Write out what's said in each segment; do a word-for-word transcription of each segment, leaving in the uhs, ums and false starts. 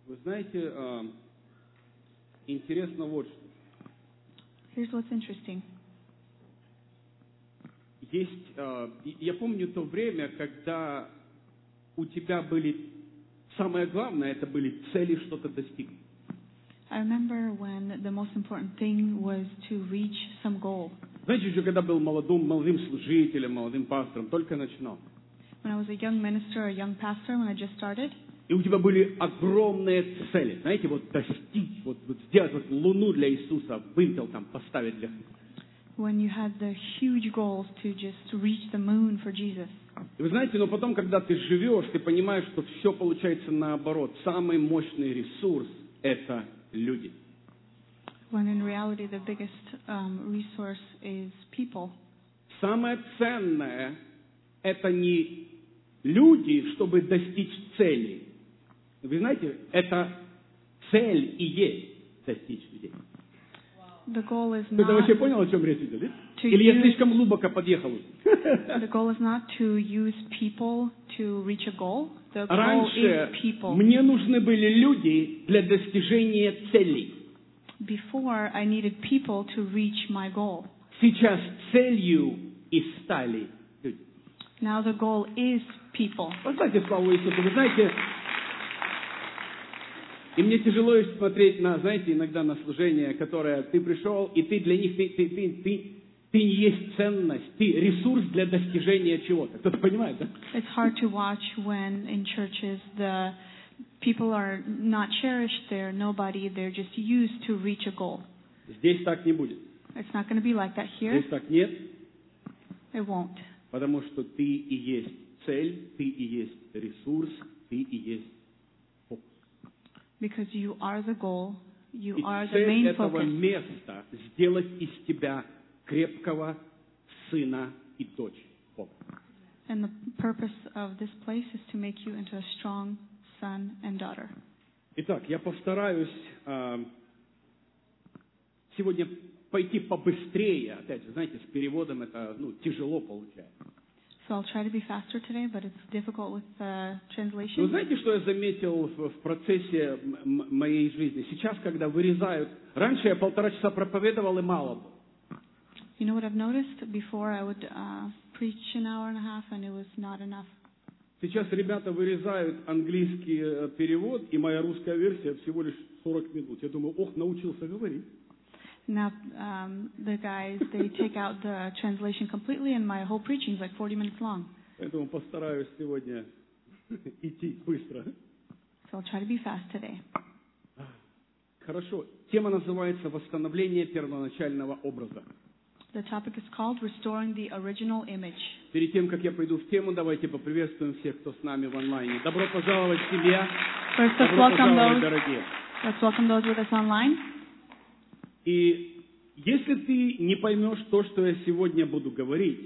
Вы знаете, э, интересно вот что. Here's what's interesting. Есть, э, я помню то время, когда у тебя были, самое главное, это были цели что-то достигнуть. I remember when the most important thing was to reach some goal. Знаете, еще когда был молодым, молодым служителем, молодым пастором, только начинал. When I was a young minister, a young pastor, when I just started, И у тебя были огромные цели, знаете, вот достичь, вот, вот сделать вот Луну для Иисуса, вымпел там поставить для Христа. when you had the huge goals to just reach the moon for Jesus. И вы знаете, но потом, когда ты живешь, ты понимаешь, что все получается наоборот. Самый мощный ресурс – это люди. When in reality the biggest um, resource is people. Самое ценное – это не люди, чтобы достичь цели. Вы знаете, это цель и есть достичь людей. The goal is Кто-то not вообще понял, о чем речь идет? Да? to Или я use, слишком глубоко подъехал? the goal is not to use people to reach a goal. The goal Раньше is people. мне нужны были люди для достижения целей. Before I needed people to reach my goal. Сейчас целью и стали люди. Now the goal is people. Воздайте славу Иисусу. Вы знаете, и мне тяжело смотреть на, знаете, иногда на служение, которое ты пришел, и ты для них, ты, ты, ты, ты, ты не есть ценность, ты ресурс для достижения чего-то. Кто-то понимает, да? It's hard to watch when in churches the people are not cherished, they're nobody, they're just used to reach a goal. Здесь так не будет. It's not going to be like that here. Здесь так нет, It won't. потому что ты и есть цель, ты и есть ресурс, ты и есть фокус. Because you are the goal, you И are the цель main этого focus. места сделать из тебя крепкого сына и дочь Бога. And the purpose of this place is to make you into a strong son and daughter. Итак, я постараюсь э, сегодня пойти побыстрее. Опять же, знаете, с переводом это ну, тяжело получается. So I'll try to be faster today, but it's difficult with uh, Вы translation. знаете, что я заметил в, в процессе м- моей жизни? Сейчас, когда вырезают... Раньше я полтора часа проповедовал, и мало было. You know what I've noticed? Before I would uh, preach an hour and a half, and it was not enough. Сейчас ребята вырезают английский э, перевод, и моя русская версия всего лишь сорок минут. Я думаю, ох, научился говорить. Now um, the guys, they take out the translation completely, and my whole preaching is like forty minutes long. Поэтому постараюсь сегодня идти быстро. So I'll try to be fast today. Хорошо. Тема называется «Восстановление первоначального образа». The topic is called Restoring the Original Image. Перед тем, как я пойду в тему, давайте поприветствуем всех, кто с нами в онлайне. Добро пожаловать, семья! First, let's Добро welcome пожаловать, those. дорогие! Let's welcome those with us online. И если ты не поймешь то, что я сегодня буду говорить,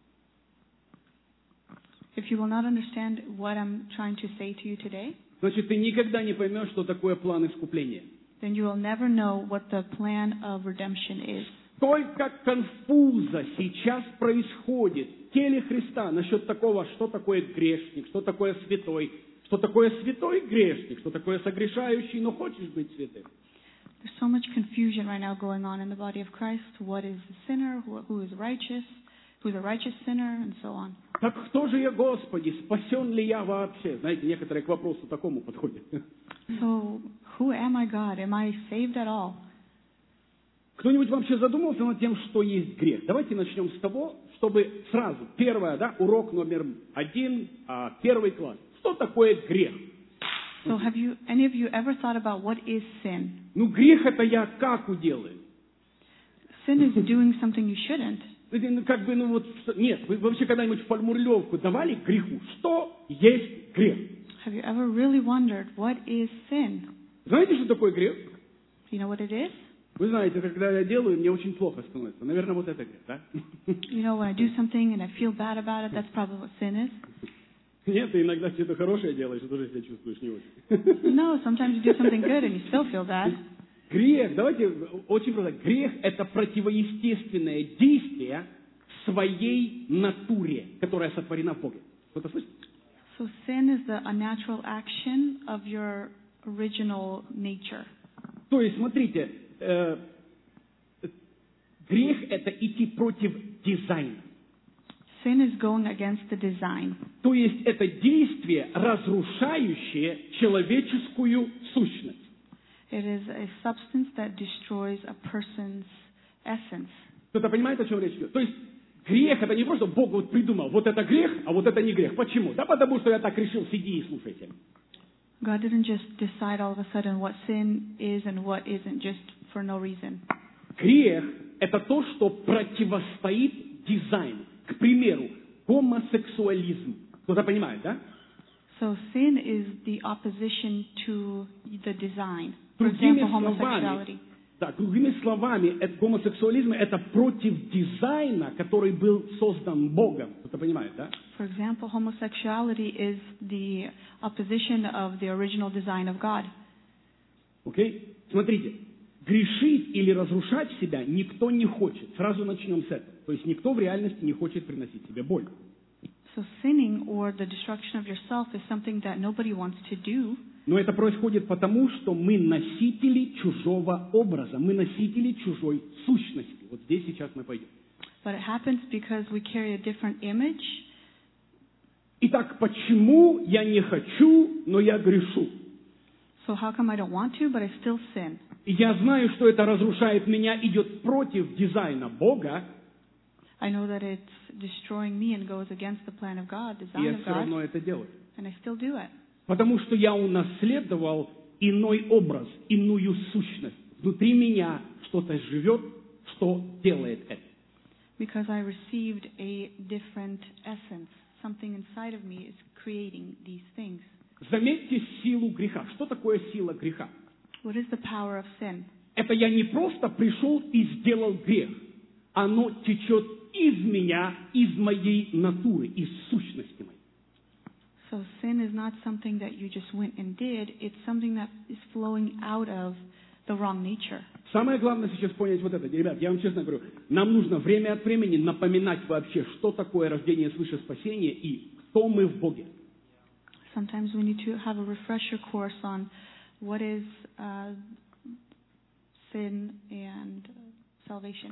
If you will not understand what I'm trying to say to you today, значит, ты никогда не поймешь, что такое план искупления. then you will never know what the plan of redemption is. Сколько конфуза сейчас происходит в теле Христа насчет такого, что такое грешник, что такое святой, что такое святой грешник, что такое согрешающий, но хочешь быть святым. There's so much confusion right now going on in the body of Christ. What is a sinner? Who, who is righteous? Who is a righteous sinner? And so on. Так кто же я, Господи, спасен ли я вообще? Знаете, некоторые к вопросу такому подходят. So, who am I, God? Am I saved at all? Кто-нибудь вообще задумался над тем, что есть грех? Давайте начнем с того, чтобы сразу, первое, да, урок номер один, а, первый класс. Что такое грех? So, have you, any of you ever thought about what is sin? Ну, грех это я как уделаю? Sin is doing something you shouldn't. Ну, как бы, ну вот, нет, вы вообще когда-нибудь формулировку давали к греху? Что есть грех? Have you ever really wondered what is sin? Знаете, что такое грех? Do you know what it is? Вы знаете, когда я делаю, мне очень плохо становится. Наверное, вот это грех, да? You know, when I do something and I feel bad about it, that's probably what sin is. Нет, ты иногда что-то хорошее делаешь, и тоже себя чувствуешь не очень. No, sometimes you do something good and you still feel bad. Грех, давайте очень просто. Грех – это противоестественное действие своей натуре, которая сотворена в Боге. Кто-то слышит? So sin is the unnatural action of your original nature. То есть, смотрите, э, грех – это идти против дизайна. Sin is going against the design. То есть, это действие, разрушающее человеческую сущность. It is a substance that destroys a person's essence. Кто-то понимает, о чем речь идет? То есть, грех – это не просто Бог вот придумал, вот это грех, а вот это не грех. Почему? Да потому что я так решил, сиди и слушайте. God didn't just decide all of a sudden what sin is and what isn't just for no reason. Грех – это то, что противостоит дизайну. К примеру, гомосексуализм. Кто-то понимает, да? So sin is the opposition to the design. For Другими example, словами, homosexuality. да, другими словами, это, гомосексуализм – это против дизайна, который был создан Богом. Кто-то понимает, да? For example, homosexuality is the opposition of the original design of God. Окей? Смотрите, грешить или разрушать себя никто не хочет. Сразу начнем с этого. То есть никто в реальности не хочет приносить себе боль. So sinning or the destruction of yourself is something that nobody wants to do. Но это происходит потому, что мы носители чужого образа, мы носители чужой сущности. Вот здесь сейчас мы пойдем. But it happens because we carry a different image. Итак, почему я не хочу, но я грешу? So how come I don't want to, but I still sin? И я знаю, что это разрушает меня, идет против дизайна Бога, I know that it's destroying me and goes against the plan of God, и design я of все God, равно это делаю. and I still do it. Потому что я унаследовал иной образ, иную сущность. Внутри меня что-то живет, что делает это. Because I received a different essence. Something inside of me is creating these things. Заметьте силу греха. Что такое сила греха? What is the power of sin? Это я не просто пришел и сделал грех. Оно течет из меня, из моей натуры, из сущности моей. So sin is not something that you just went and did. It's something that is flowing out of the wrong nature. Самое главное сейчас понять вот это. Ребят, я вам честно говорю, нам нужно время от времени напоминать вообще, что такое рождение свыше спасения и кто мы в Боге. Sometimes we need to have a refresher course on what is uh, sin and salvation.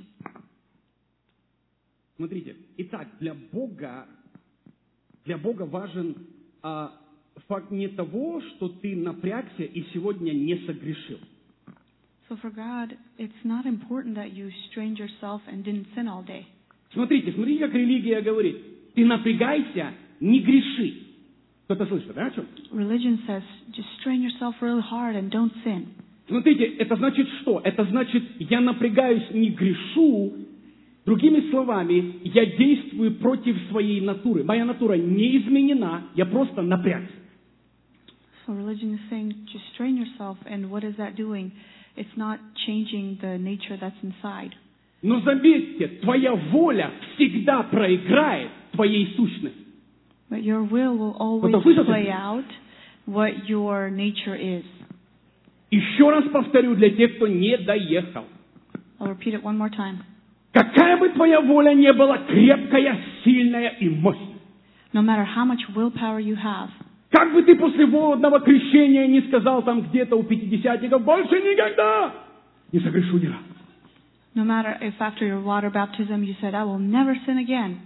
Смотрите, итак, для Бога, для Бога важен а, факт не того, что ты напрягся и сегодня не согрешил. So for God, it's not important that you strained yourself and didn't sin all day. Смотрите, смотрите, как религия говорит. Ты напрягайся, не греши. Кто-то слышит, да, о чем? Religion says, just strain yourself really hard and don't sin. Смотрите, это значит что? Это значит, я напрягаюсь, не грешу. Другими словами, я действую против своей натуры. Моя натура не изменена, я просто напрягся. So religion is saying, just strain yourself, and what is that doing? It's not changing the nature that's inside. Но заметьте, твоя воля всегда проиграет твоей сущности. But your will will always play out what your nature is. Еще раз повторю для тех, кто не доехал. I'll repeat it one more time. Какая бы твоя воля ни была крепкая, сильная и мощная. No matter how much willpower you have. Как бы ты после водного крещения не сказал там где-то у пятидесятников, больше никогда не согрешу ни разу. No matter if after your water baptism you said, I will never sin again.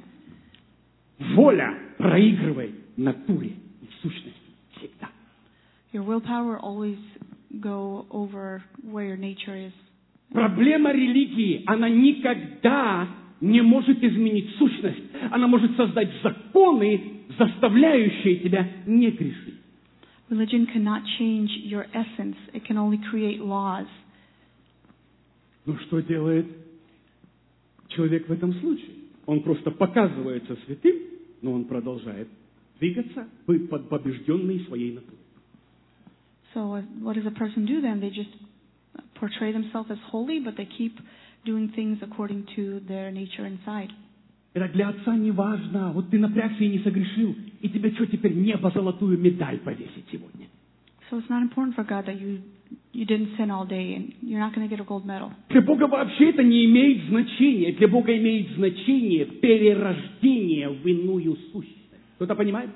Воля проигрывает натуре и сущности всегда. Your willpower always go over where your nature is. Проблема религии, она никогда не может изменить сущность. Она может создать законы, заставляющие тебя не грешить. Religion cannot change your essence. It can only create laws. Ну что делает человек в этом случае? Он просто показывается святым, но он продолжает двигаться, быть побежденный своей натурой. So what does a person do then? They just portray themselves as holy, but they keep doing things according to their nature inside. Это для Отца не важно. Вот ты напрягся и не согрешил, и тебе что, теперь небо золотую медаль повесить сегодня? So it's not important for God that you you didn't sin all day and you're not going to get a gold medal. Для Бога вообще это не имеет значения. Для Бога имеет значение перерождение в иную сущность. Кто-то понимает?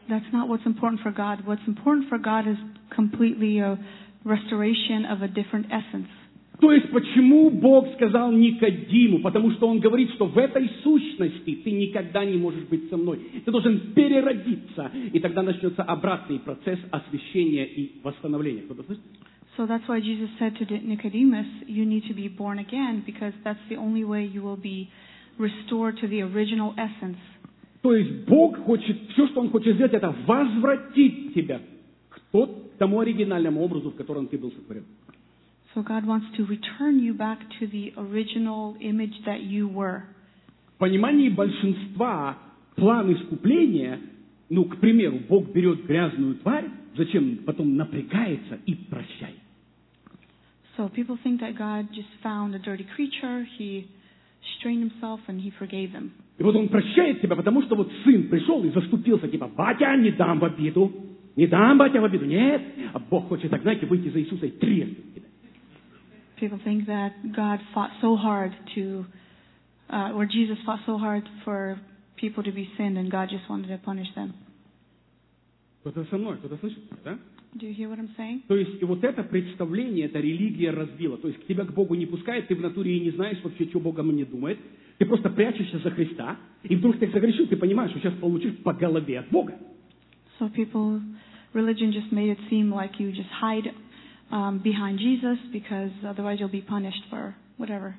That's not what's important for God. What's important for God is completely a restoration of a different essence. То есть, почему Бог сказал Никодиму? Потому что Он говорит, что в этой сущности ты никогда не можешь быть со мной. Ты должен переродиться, и тогда начнется обратный процесс освящения и восстановления. Кто-то слышит? So that's why Jesus said to Nicodemus, you need to be born again, because that's the only way you will be restored to the original essence. То есть Бог хочет, все, что Он хочет сделать, это возвратить тебя к тот, тому оригинальному образу, в котором ты был сотворен. So God wants to return you back to the original image that you were. В понимании большинства план искупления, ну, к примеру, Бог берет грязную тварь, зачем потом напрягается и прощает. So people think that God just found a dirty creature, he strained himself and he forgave them. И вот Он прощает тебя, потому что вот сын пришел и заступился, типа, батя, не дам в обиду, не дам, батя, в обиду. Нет, а Бог хочет так, знаете, выйти за Иисуса и треснуть тебя. People think that God fought so hard to, uh, or Jesus fought so hard for people to be sinned, and God just wanted to punish them. Кто-то со мной, кто-то слышит, да? Do you hear what I'm saying? То есть, и вот это представление, эта религия разбила. То есть, к тебя к Богу не пускает, ты в натуре и не знаешь вообще, что Бог о мне думает. Ты просто прячешься за Христа, и вдруг ты согрешил, ты понимаешь, что сейчас получишь по голове от Бога. So people, religion just made it seem like you just hide um, behind Jesus, because otherwise you'll be punished for whatever.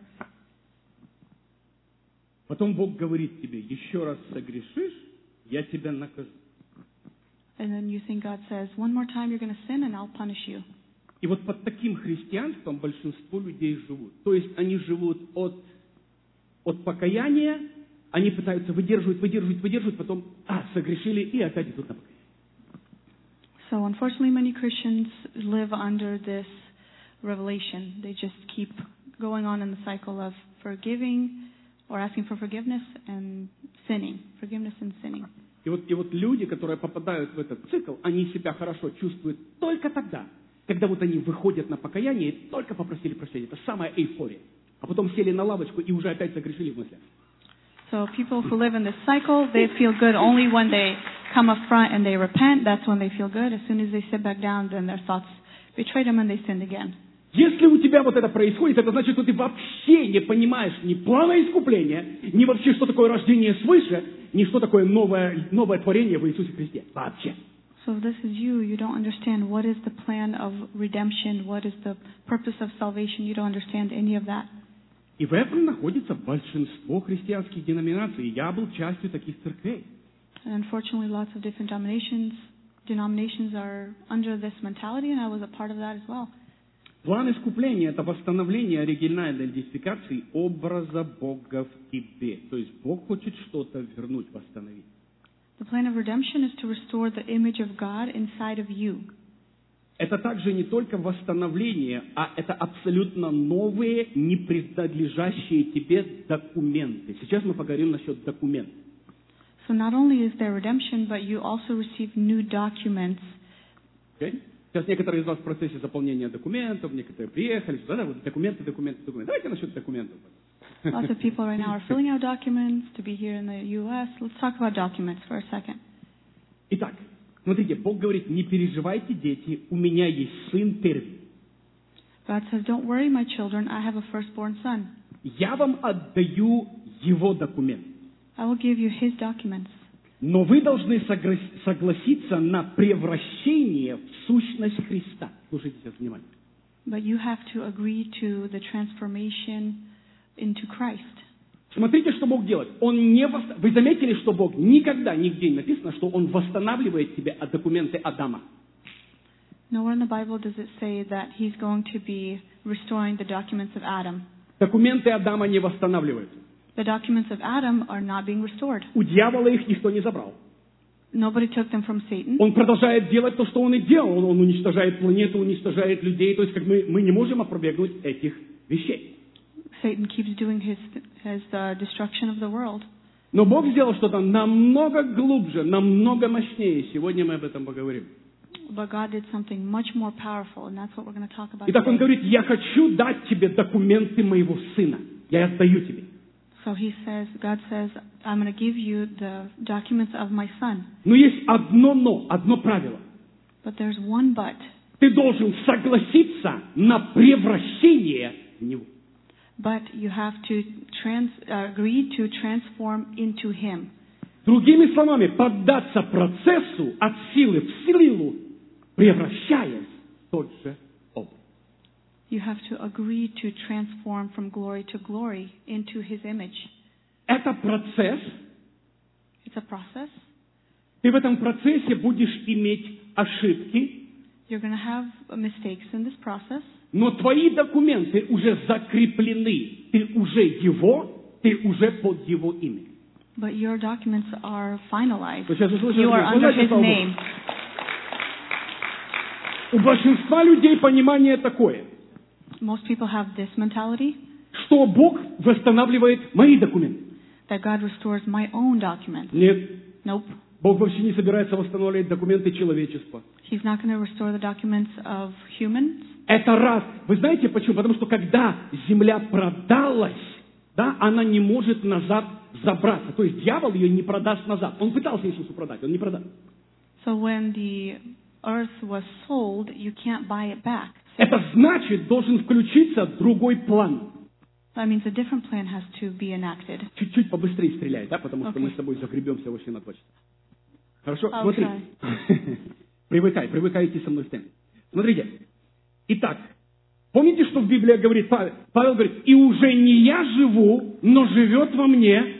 Потом Бог говорит тебе, еще раз согрешишь, я тебя накажу. And then you think God says, one more time you're going to sin and I'll punish you. И вот под таким христианством большинство людей живут. То есть они живут от, от покаяния, они пытаются выдерживать, выдерживать, выдерживать, потом, а, согрешили, и опять идут на покаяние. So unfortunately many Christians live under this revelation. They just keep going on in the cycle of forgiving or asking for forgiveness and sinning. Forgiveness and sinning. И вот, и вот люди, которые попадают в этот цикл, они себя хорошо чувствуют только тогда, когда вот они выходят на покаяние и только попросили прощения. Это самая эйфория. А потом сели на лавочку и уже опять согрешили в мыслях. So people who live in this cycle, they feel good only when they come up front and they repent. That's when they feel good. As soon as they sit back down, then their thoughts betray them and they sin again. Если у тебя вот это происходит, это значит, что ты вообще не понимаешь ни плана искупления, ни вообще, что такое рождение свыше, ни что такое новое, новое творение в Иисусе Христе. Вообще. So if this is you, you don't understand what is the plan of redemption, what is the purpose of salvation. You don't understand any of that. И в этом находится большинство христианских деноминаций. Я был частью таких церквей. And unfortunately, lots of different denominations, denominations are under this mentality, and I was a part of that as well. План искупления – это восстановление оригинальной идентификации образа Бога в тебе. То есть Бог хочет что-то вернуть, восстановить. The plan of redemption is to restore the image of God inside of you. Это также не только восстановление, а это абсолютно новые, не принадлежащие тебе документы. Сейчас мы поговорим насчет документов. So not only is there redemption, but you also receive new documents. Okay? Сейчас некоторые из вас в процессе заполнения документов, некоторые приехали сюда, да, вот документы, документы, документы. Давайте насчет документов. Lots of people right now are filling out documents to be here in the U S. Let's talk about documents for a second. Итак, смотрите, Бог говорит, не переживайте, дети, у меня есть сын первый. God says, don't worry, my children, I have a firstborn son. Я вам отдаю его документ. I will give you his documents. Но вы должны согласиться на превращение в сущность Христа. Слушайте сейчас внимательно. But you have to agree to the transformation into Christ. Смотрите, что Бог делает. Он не вос... Вы заметили, что Бог никогда нигде не написано, что Он восстанавливает тебе от документы Адама. Nowhere in the Bible does it say that he's going to be restoring the documents of Adam. Документы Адама не восстанавливаются. The documents of Adam are not being restored. У дьявола их никто не забрал. Nobody took them from Satan. Он продолжает делать то, что он и делал. Он, он уничтожает планету, уничтожает людей. То есть как мы, мы не можем опровергнуть этих вещей. Satan keeps doing his, his uh, destruction of the world. Но Бог сделал что-то намного глубже, намного мощнее. Сегодня мы об этом поговорим. But God did something much more powerful, and that's what we're going to talk about Итак, Он today. говорит, я хочу дать тебе документы моего сына. Я отдаю тебе. So he says, God says, I'm going to give you the documents of my son. Но есть одно но, одно правило. But there's one but. Ты должен согласиться на превращение в него. But you have to trans, uh, agree to transform into him. Другими словами, поддаться процессу от силы в силу, превращаясь в тот же образ. You have to agree to transform from glory to glory into his image. Это процесс. It's a process. Ты в этом процессе будешь иметь ошибки. You're going to have mistakes in this process. Но твои документы уже закреплены. Ты уже его, ты уже под его имя. But your documents are finalized. Сейчас вы слышите, You are under his name. У большинства людей понимание такое, Most people have this mentality, что Бог восстанавливает мои документы. that God restores my own documents. Нет, Nope. Бог вообще не собирается восстанавливать документы человечества. He's not going to restore the documents of humans. Это раз. Вы знаете почему? Потому что когда земля продалась, да, она не может назад забраться. То есть дьявол ее не продаст назад. Он пытался Иисусу продать, он не продаст. So when the earth was sold, you can't buy it back. Это значит, должен включиться другой план. That means a different plan has to be enacted. Чуть-чуть побыстрее стреляй, да, потому что Okay. мы с тобой загребемся вообще на два часа. Хорошо? Okay. Смотри. Привыкай, привыкай идти со мной в темп. Смотрите. Итак, помните, что в Библии говорит Павел? Павел говорит, и уже не я живу, но живет во мне.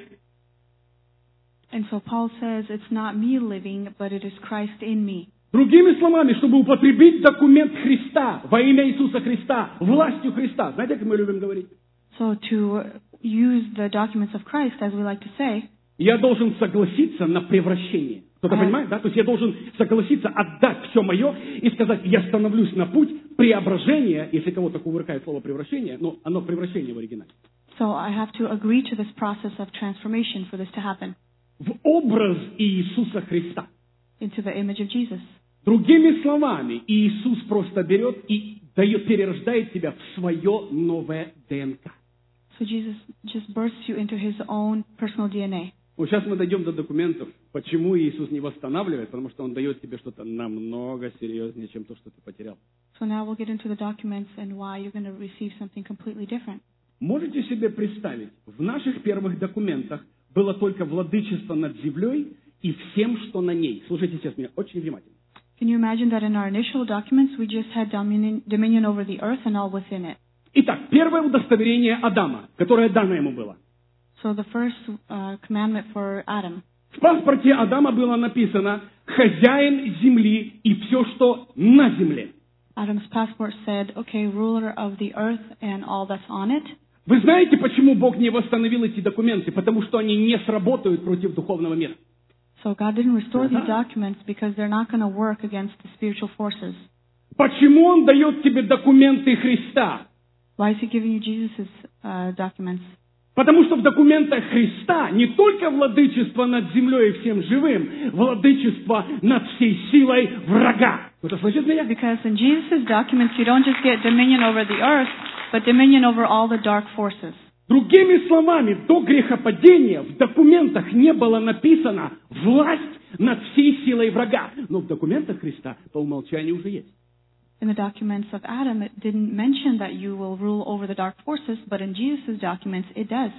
And so Paul says, it's not me living, but it is Christ in me. Другими словами, чтобы употребить документ Христа, во имя Иисуса Христа, властью Христа. Знаете, как мы любим говорить? So to use the documents of Christ, as we like to say, Я должен согласиться на превращение. Кто-то А. понимает, да? То есть я должен согласиться отдать все мое и сказать, я становлюсь на путь преображения, если кого-то кувыркает слово превращение, но оно превращение в оригинале. so I have to agree to this process of transformation for this to happen В образ Иисуса Христа. into the image of Jesus. Другими словами, Иисус просто берет и дает, перерождает тебя в свое новое ДНК. So Jesus just bursts you into his own personal D N A. Вот сейчас мы дойдем до документов, почему Иисус не восстанавливает, потому что Он дает тебе что-то намного серьезнее, чем то, что ты потерял. So now we'll get into the documents and why you're going to receive something completely different. Можете себе представить, в наших первых документах было только владычество над землей и всем, что на ней. Слушайте сейчас меня очень внимательно. Can you imagine that in our initial documents we just had dominion, dominion over the earth and all within it? Итак, первое удостоверение Адама, которое дано ему было. So the first uh, commandment for Adam, В паспорте Адама было написано «хозяин земли и все, что на земле». Adam's passport said, okay, ruler of the earth and all that's on it. Вы знаете, почему Бог не восстановил эти документы? Потому что они не сработают против духовного мира. So God didn't restore these Ага. documents because they're not going to work against the spiritual forces. Почему Он дает тебе документы Христа? Why is he giving you Jesus' uh, documents? Потому что в документах Христа не только владычество над землей и всем живым, владычество над всей силой врага. Кто-то слышит меня? Because in Jesus' documents you don't just get dominion over the earth, but dominion over all the dark forces. Другими словами, до грехопадения в документах не было написано «власть над всей силой врага». Но в документах Христа по умолчанию уже есть. In the documents of Adam, it didn't mention that you will rule over the dark forces, but in Jesus' documents, it does.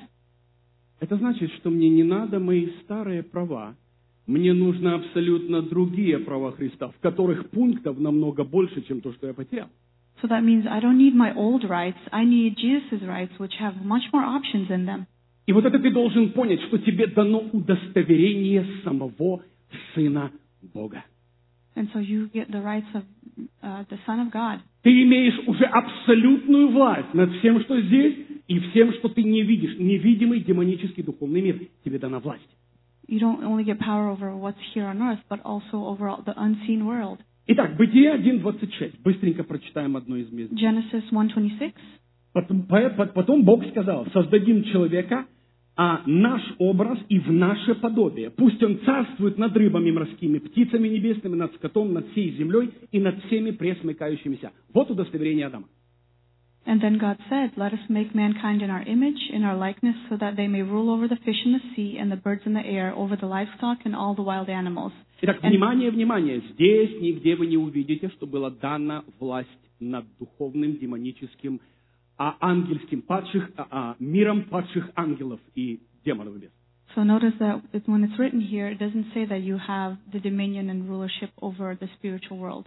Это значит, что мне не надо мои старые права. Мне нужны абсолютно другие права Христа, в которых пунктов намного больше, чем то, что я потерял. So that means I don't need my old rights. I need Jesus' rights, which have much more options in them. И вот это ты должен понять, что тебе дано удостоверение самого Сына Бога. And so you get the rights of uh, the Son of God. Ты имеешь уже абсолютную власть над всем, что здесь, и всем, что ты не видишь. Невидимый демонический духовный мир. Тебе дана власть. You don't only get power over what's here on earth, but also over all the unseen world. Итак, Бытие один двадцать шесть. Быстренько прочитаем одно из мест. Genesis one twenty-six. Потом, потом Бог сказал, создадим человека, а наш образ и в наше подобие. Пусть он царствует над рыбами морскими, птицами небесными, над скотом, над всей землей и над всеми пресмыкающимися. Вот удостоверение Адама. And then God said, "Let us make mankind in our image, in our likeness, so that they may rule over the fish in the sea and the birds in the air, over the livestock and all the wild animals." Итак, And внимание, внимание. Здесь нигде вы не увидите, что была дана власть над духовным, демоническим, а ангельским, падших, а, а, миром падших ангелов и демонов и бесов. so notice that it- when it's written here, it doesn't say that you have the dominion and rulership over the spiritual world.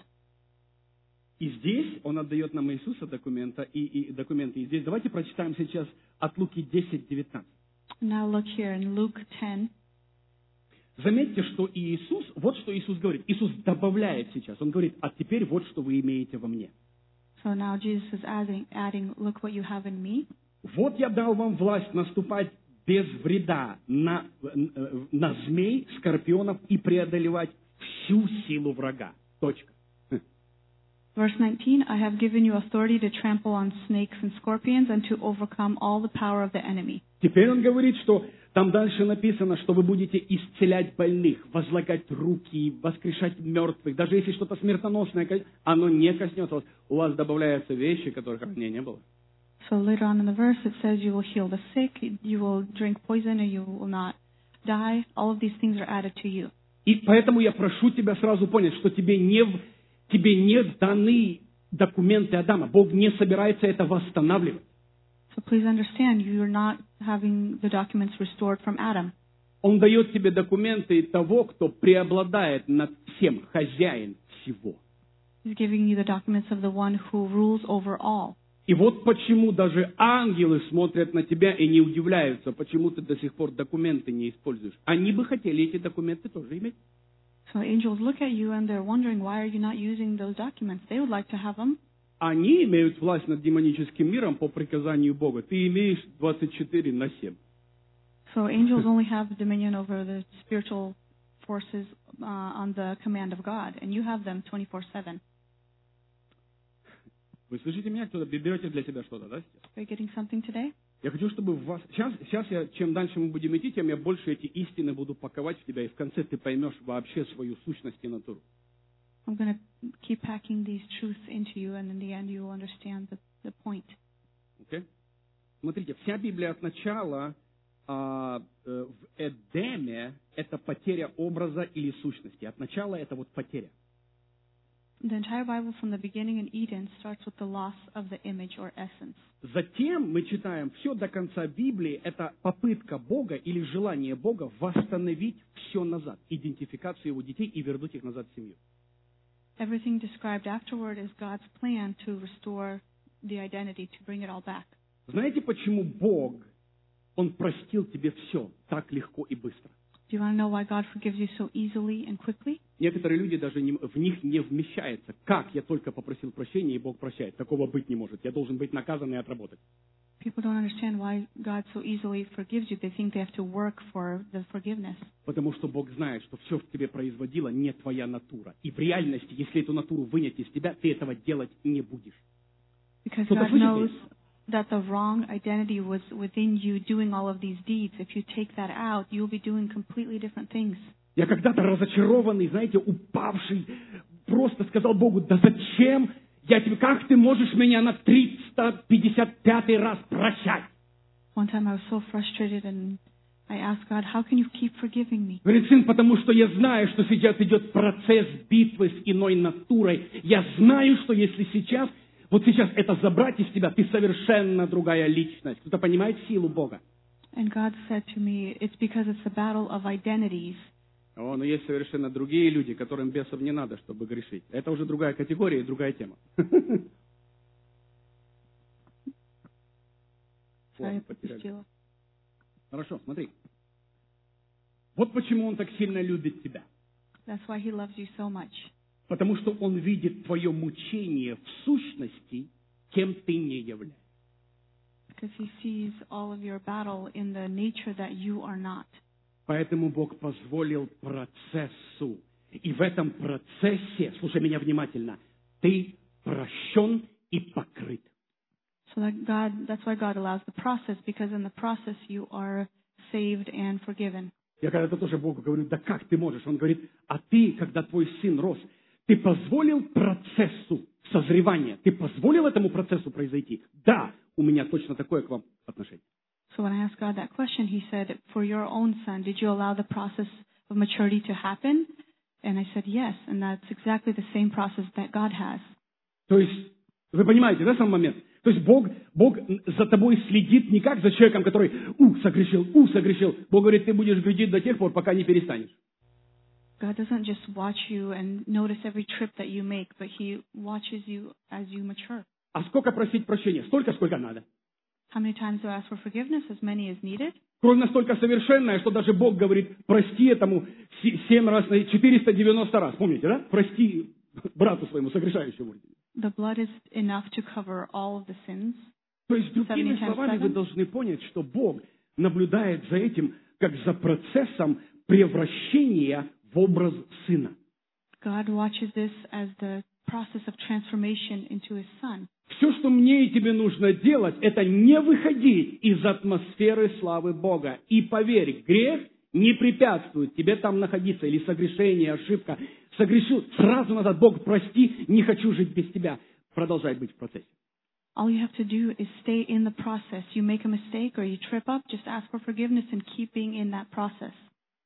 И здесь он отдает нам Иисуса документа, и, и документы. И здесь давайте прочитаем сейчас от Луки десять девятнадцать. Now look here in Luke ten. Заметьте, что Иисус, вот что Иисус говорит. Иисус добавляет сейчас. Он говорит, а теперь вот что вы имеете во мне. So now Jesus is adding, adding, "Look what you have in me. Вот я дал вам власть наступать без вреда на, на змей, скорпионов и преодолевать всю силу врага. Точка. Verse nineteen, "I have given you authority to trample on snakes and scorpions and to overcome all the power of the enemy." Теперь он говорит, что там дальше написано, что вы будете исцелять больных, возлагать руки, воскрешать мертвых. Даже если что-то смертоносное, оно не коснется вас. У вас добавляются вещи, которых ранее не было. So later on in the verse it says you will heal the sick, you will drink poison, and you will not die. All of these things are added to you. И поэтому я прошу тебя сразу понять, что тебе не, в- тебе не даны документы Адама. Бог не собирается это восстанавливать. So please understand, you are not having the documents restored from Adam. Он дает тебе документы того, кто преобладает над всем, хозяин всего. He's giving you the documents of the one who rules over all. И вот почему даже ангелы смотрят на тебя и не удивляются, почему ты до сих пор документы не используешь. Они бы хотели эти документы тоже иметь. So angels look at you and they're wondering, why are you not using those documents? They would like to have them. Они имеют власть над демоническим миром по приказанию Бога. Ты имеешь двадцать четыре на семь. So angels only have dominion over the spiritual forces uh, on the command of God, and you have them twenty-four seven. Вы слышите меня? Кто-то берете для себя что-то, да? Are you getting something today? Я хочу, чтобы в вас... Сейчас, сейчас я, чем дальше мы будем идти, тем я больше эти истины буду паковать в тебя, и в конце ты поймешь вообще свою сущность и натуру. I'm going to keep packing these truths into you, and in the end you will understand the, the point. Okay? Смотрите, вся Библия от начала а, э, в Эдеме это потеря образа или сущности. От начала это вот потеря. The entire Bible from the beginning in Eden starts with the loss of the image or essence. Затем мы читаем все до конца Библии, это попытка Бога или желание Бога восстановить все назад, идентификацию его детей и вернуть их назад в семью. Everything described afterward is God's plan to restore the identity, to bring it all back. Знаете, почему Бог, Он простил тебе все так легко и быстро? Do you want to know why God forgives you so easily and quickly? Некоторые люди даже не, в них не вмещается. Как я только попросил прощения, и Бог прощает. Такого быть не может. Я должен быть наказан и отработать. People don't understand why God so easily forgives you. They think they have to work for the forgiveness. Потому что Бог знает, что все в тебе производило не твоя натура. И в реальности, если эту натуру вынять из тебя, ты этого делать не будешь. Because Кто-то God слышит knows меня? that the wrong identity was within you doing all of these deeds. If you take that out, you'll be doing completely different things. Я когда-то разочарованный, знаете, упавший, просто сказал Богу, да зачем я тебе, как ты можешь меня на триста пятьдесят пятый раз прощать? One time I was so frustrated and I asked God, how can you keep forgiving me? Говорит, сын, потому что я знаю, что сейчас идет процесс битвы с иной натурой. Я знаю, что если сейчас, вот сейчас это забрать из тебя, ты совершенно другая личность. Кто-то понимает силу Бога? And God said to me, it's because it's a battle of identities. О, но есть совершенно другие люди, которым бесов не надо, чтобы грешить. Это уже другая категория и другая тема. Ладно, потеряли. Хорошо, смотри. Вот почему он так сильно любит тебя. That's why He loves you so much. Потому что он видит твое мучение в сущности, кем ты не являешься. Because He sees all of your battle in the nature that you are not. Поэтому Бог позволил процессу. И в этом процессе, слушай меня внимательно, ты прощен и покрыт. So that God, that's why God allows the process, because in the process you are saved and forgiven. Я когда-то тоже Богу говорю, да как ты можешь? Он говорит, а ты, когда твой сын рос, ты позволил процессу созревания. Ты позволил этому процессу произойти? Да, у меня точно такое к вам отношение. So when I asked God that question, He said, for your own son, did you allow the process of maturity to happen? And I said, yes. And that's exactly the same process that God has. То есть, вы понимаете, да, сам момент? То есть Бог, Бог за тобой следит не как за человеком, который у, согрешил, у, согрешил. Бог говорит, ты будешь глядеть до тех пор, пока не перестанешь. God doesn't just watch you and notice every trip that you make, but He watches you as you mature. А сколько просить прощения? Столько, сколько надо. How many times do I ask for forgiveness? As many as needed. Кровь настолько совершенная, что даже Бог говорит, прости этому семь раз, четыреста девяносто раз. Помните, да? Прости брату своему, согрешающему. The blood is enough to cover all of the sins. То есть, другими словами, вы должны понять, что Бог наблюдает за этим, как за процессом превращения в образ Сына. God watches this as the process of transformation into His Son. Все, что мне и тебе нужно делать, это не выходить из атмосферы славы Бога. И поверь, грех не препятствует тебе там находиться, или согрешение, ошибка. Согрешил, сразу назад, Бог, прости, не хочу жить без тебя. Продолжай быть в процессе. All you have to do is stay in the process. You make a mistake or you trip up, just ask for forgiveness and keep being in that process.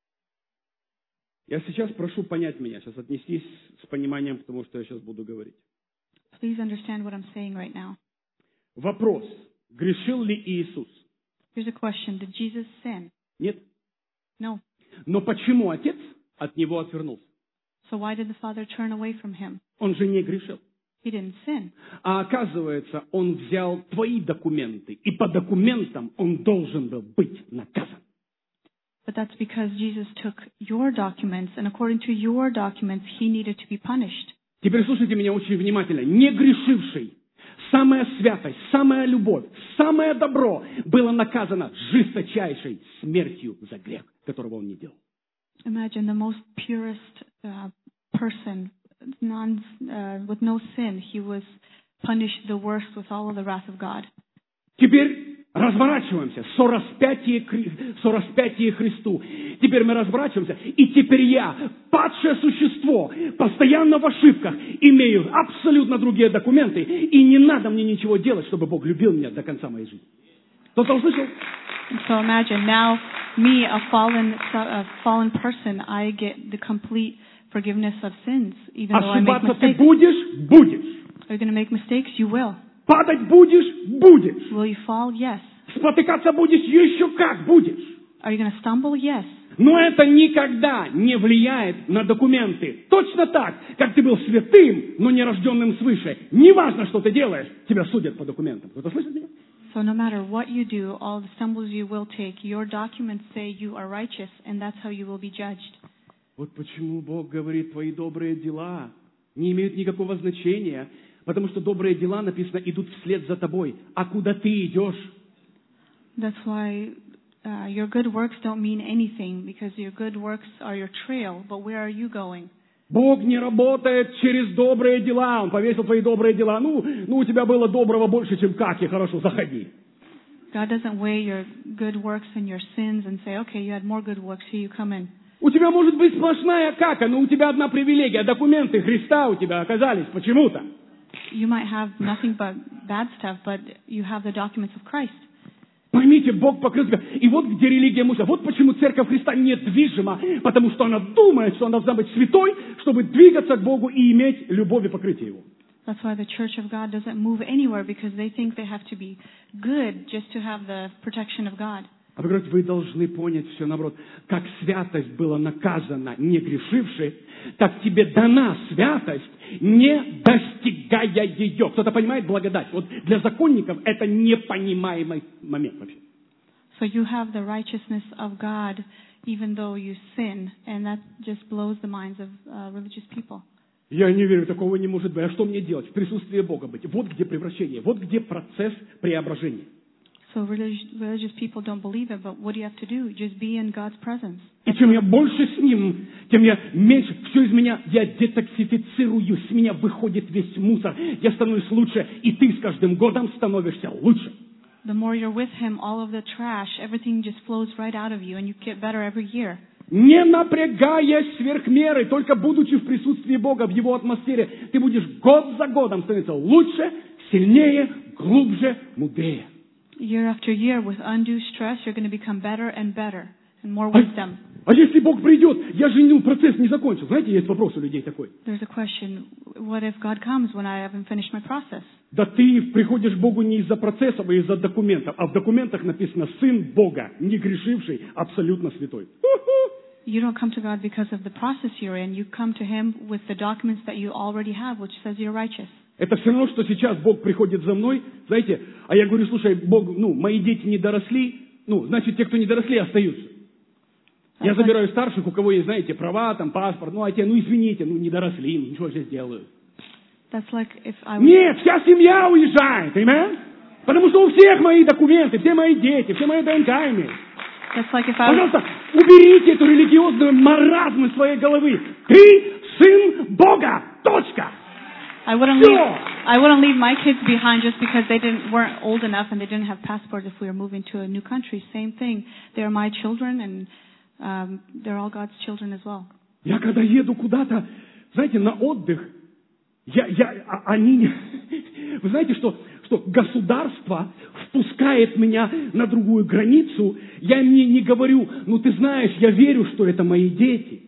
Я сейчас прошу понять меня, сейчас отнестись с пониманием к тому, что я сейчас буду говорить. Please understand what I'm saying right now. Вопрос. Грешил ли Иисус? Here's a question. Did Jesus sin? Нет. No. Но почему Отец от Него отвернулся? So why did the Father turn away from Him? Он же не грешил. He didn't sin. А оказывается, Он взял твои документы, и по документам Он должен был быть наказан. But that's because Jesus took your documents, and according to your documents, He needed to be punished. Теперь слушайте меня очень внимательно. Не грешивший, самая святость, самая любовь, самое добро было наказано жесточайшей смертью за грех, которого он не делал. Imagine the most purest uh, person, non, uh, with no sin, he was punished the worst with all of the wrath of God. Теперь разворачиваемся. Сораспятие, сораспятие Христу. Теперь мы разворачиваемся. И теперь я, падшее существо, постоянно в ошибках, имею абсолютно другие документы. И не надо мне ничего делать, чтобы Бог любил меня до конца моей жизни. Кто-то услышал? So imagine now, me, a fallen, a fallen person, I get the complete forgiveness of sins, even though I make Ошибаться ты mistakes. будешь? Будешь. Are you going to make mistakes? You will. Падать будешь? Будешь. Will you fall? Yes. Спотыкаться будешь? Еще как будешь. Are you going to stumble? Yes. Но это никогда не влияет на документы. Точно так, как ты был святым, но не рожденным свыше. Неважно, что ты делаешь, тебя судят по документам. Кто-то слышит меня? So no matter what you do, all the stumbles you will take, your documents say you are righteous, and that's how you will be judged. Вот почему Бог говорит, твои добрые дела не имеют никакого значения, потому что добрые дела, написано, идут вслед за тобой. А куда ты идешь? That's why uh, your good works don't mean anything, because your good works are your trail, but where are you going? Бог не работает через добрые дела. Он повесил твои добрые дела. Ну, ну у тебя было доброго больше, чем как, и хорошо, заходи. God doesn't weigh your good works and your sins and say, okay, you had more good works, here you come in. У тебя может быть сплошная кака, но у тебя одна привилегия. Документы Христа у тебя оказались почему-то. You might have nothing but bad stuff, but you have the documents of Christ. Поймите, Бог покрыл тебя. И вот где религия мужа. Вот почему Церковь Христа недвижима. Потому что она думает, что она должна быть святой, чтобы двигаться к Богу и иметь любовь и покрытие Его. That's why the Church of God doesn't move anywhere, because they think they have to be good just to have the protection of God. А вы говорите, вы должны понять все наоборот. Как святость была наказана, не грешивший, так тебе дана святость, не достигая ее. Кто-то понимает благодать? Вот для законников это непонимаемый момент вообще. So you have the righteousness of God, even though you sin, and that just blows the minds of uh, religious people. Я не верю, такого не может быть. А что мне делать? В присутствии Бога быть. Вот где превращение, вот где процесс преображения. So religious, religious people don't believe it, but what do you have to do? Just be in God's presence. И чем я больше с Ним, тем я меньше. Все из меня, я детоксифицируюсь, с меня выходит весь мусор. Я становлюсь лучше, и ты с каждым годом становишься лучше. The more you're with Him, all of the trash, everything just flows right out of you, and you get better every year. Не напрягаясь сверх меры, только будучи в присутствии Бога, в Его атмосфере, ты будешь год за годом становиться лучше, сильнее, глубже, мудрее. Year after year, with undue stress, you're going to become better and better, and more wisdom. А если Бог придет, я же ну, процесс не закончил. Знаете, есть вопрос у людей такой. There's a question, what if God comes when I haven't finished my process? Да ты приходишь к Богу не из-за процессов, а из-за документов. А в документах написано «Сын Бога, не грешивший, абсолютно святой». You don't come to God because of the process you're in. You come to Him with the documents that you already have, which says you're righteous. Это все равно, что сейчас Бог приходит за мной, знаете, а я говорю, слушай, Бог, ну, мои дети не доросли, ну, значит, те, кто не доросли, остаются. Я забираю старших, у кого есть, знаете, права, там, паспорт, ну, а те, ну, извините, ну, не доросли, ну, ничего же сделаю. That's like if I... Нет, вся семья уезжает, amen? Потому что у всех мои документы, все мои дети, все мои ДНК имеют. That's like if I... Пожалуйста, уберите эту религиозную маразм из своей головы. Ты сын Бога. Точка. I wouldn't leave. I wouldn't leave my kids behind just because they didn't weren't old enough and they didn't have passports. If we were moving to a new country, same thing. They are my children and um, they're all God's children as well. Я когда еду куда-то, знаете, на отдых, я, я, а, они, вы знаете, что, что государство впускает меня на другую границу, я им не, не говорю, ну ты знаешь, я верю, что это мои дети.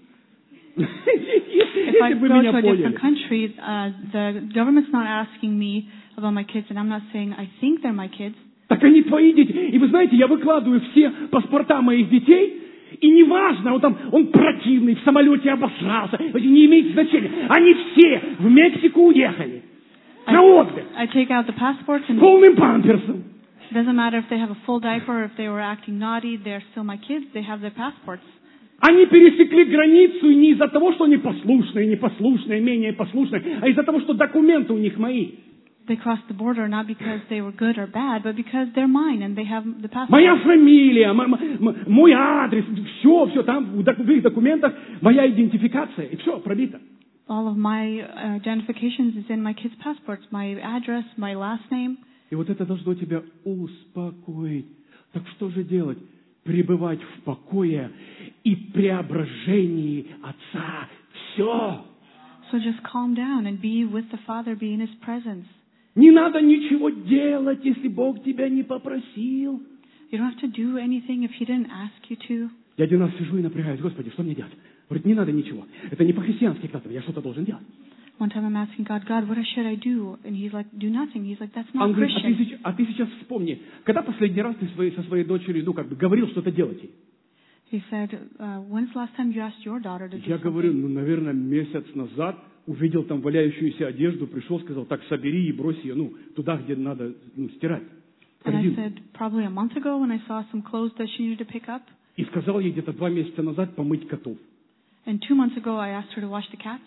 If I go to a different country, uh, the government's not asking me about my kids, and I'm not saying I think they're my kids. Так они твои дети. И вы знаете, я выкладываю все паспорта моих детей, и неважно, он там, он противный, в самолете обосрался, не имеет значения. Они все в Мексику уехали. На отдых. I take out the passports and полным памперсом. It doesn't matter if they have a full diaper or if they were acting naughty, they're still my kids, they have their passports. Они пересекли границу не из-за того, что они послушные, непослушные, менее послушные, а из-за того, что документы у них мои. They crossed the border not because they were good or bad, but because they're mine and they have the passport. Моя фамилия, мой адрес, все, все там в их документах, моя идентификация, и все, пробито. All of my identifications is in my kids' passports, my address, my last name. И вот это должно тебя успокоить. Так что же делать? Пребывать в покое и преображении Отца. Все. So just calm down and be with the Father, be in His presence. Не надо ничего делать, если Бог тебя не попросил. You don't have to do anything if He didn't ask you to. Я один раз сижу и напрягаюсь, Господи, что мне делать? Говорит, не надо ничего. Это не по-христиански как-то, я что-то должен делать. One time I'm asking God, God, what should I do? And He's like, do nothing. He's like, that's not Он говорит, а ты, Christian. а ты сейчас вспомни, когда последний раз ты своей, со своей дочерью, ну, как бы, говорил что-то делать ей? He said, uh, when's the last time you asked your daughter to do Я something? говорю, ну, наверное, месяц назад увидел там валяющуюся одежду, пришел, сказал, так, собери и брось ее, ну, туда, где надо, ну, стирать. And I said, probably a month ago when I saw some clothes that she needed to pick up. И сказал ей где-то два месяца назад помыть котов. And two months ago I asked her to wash the cats.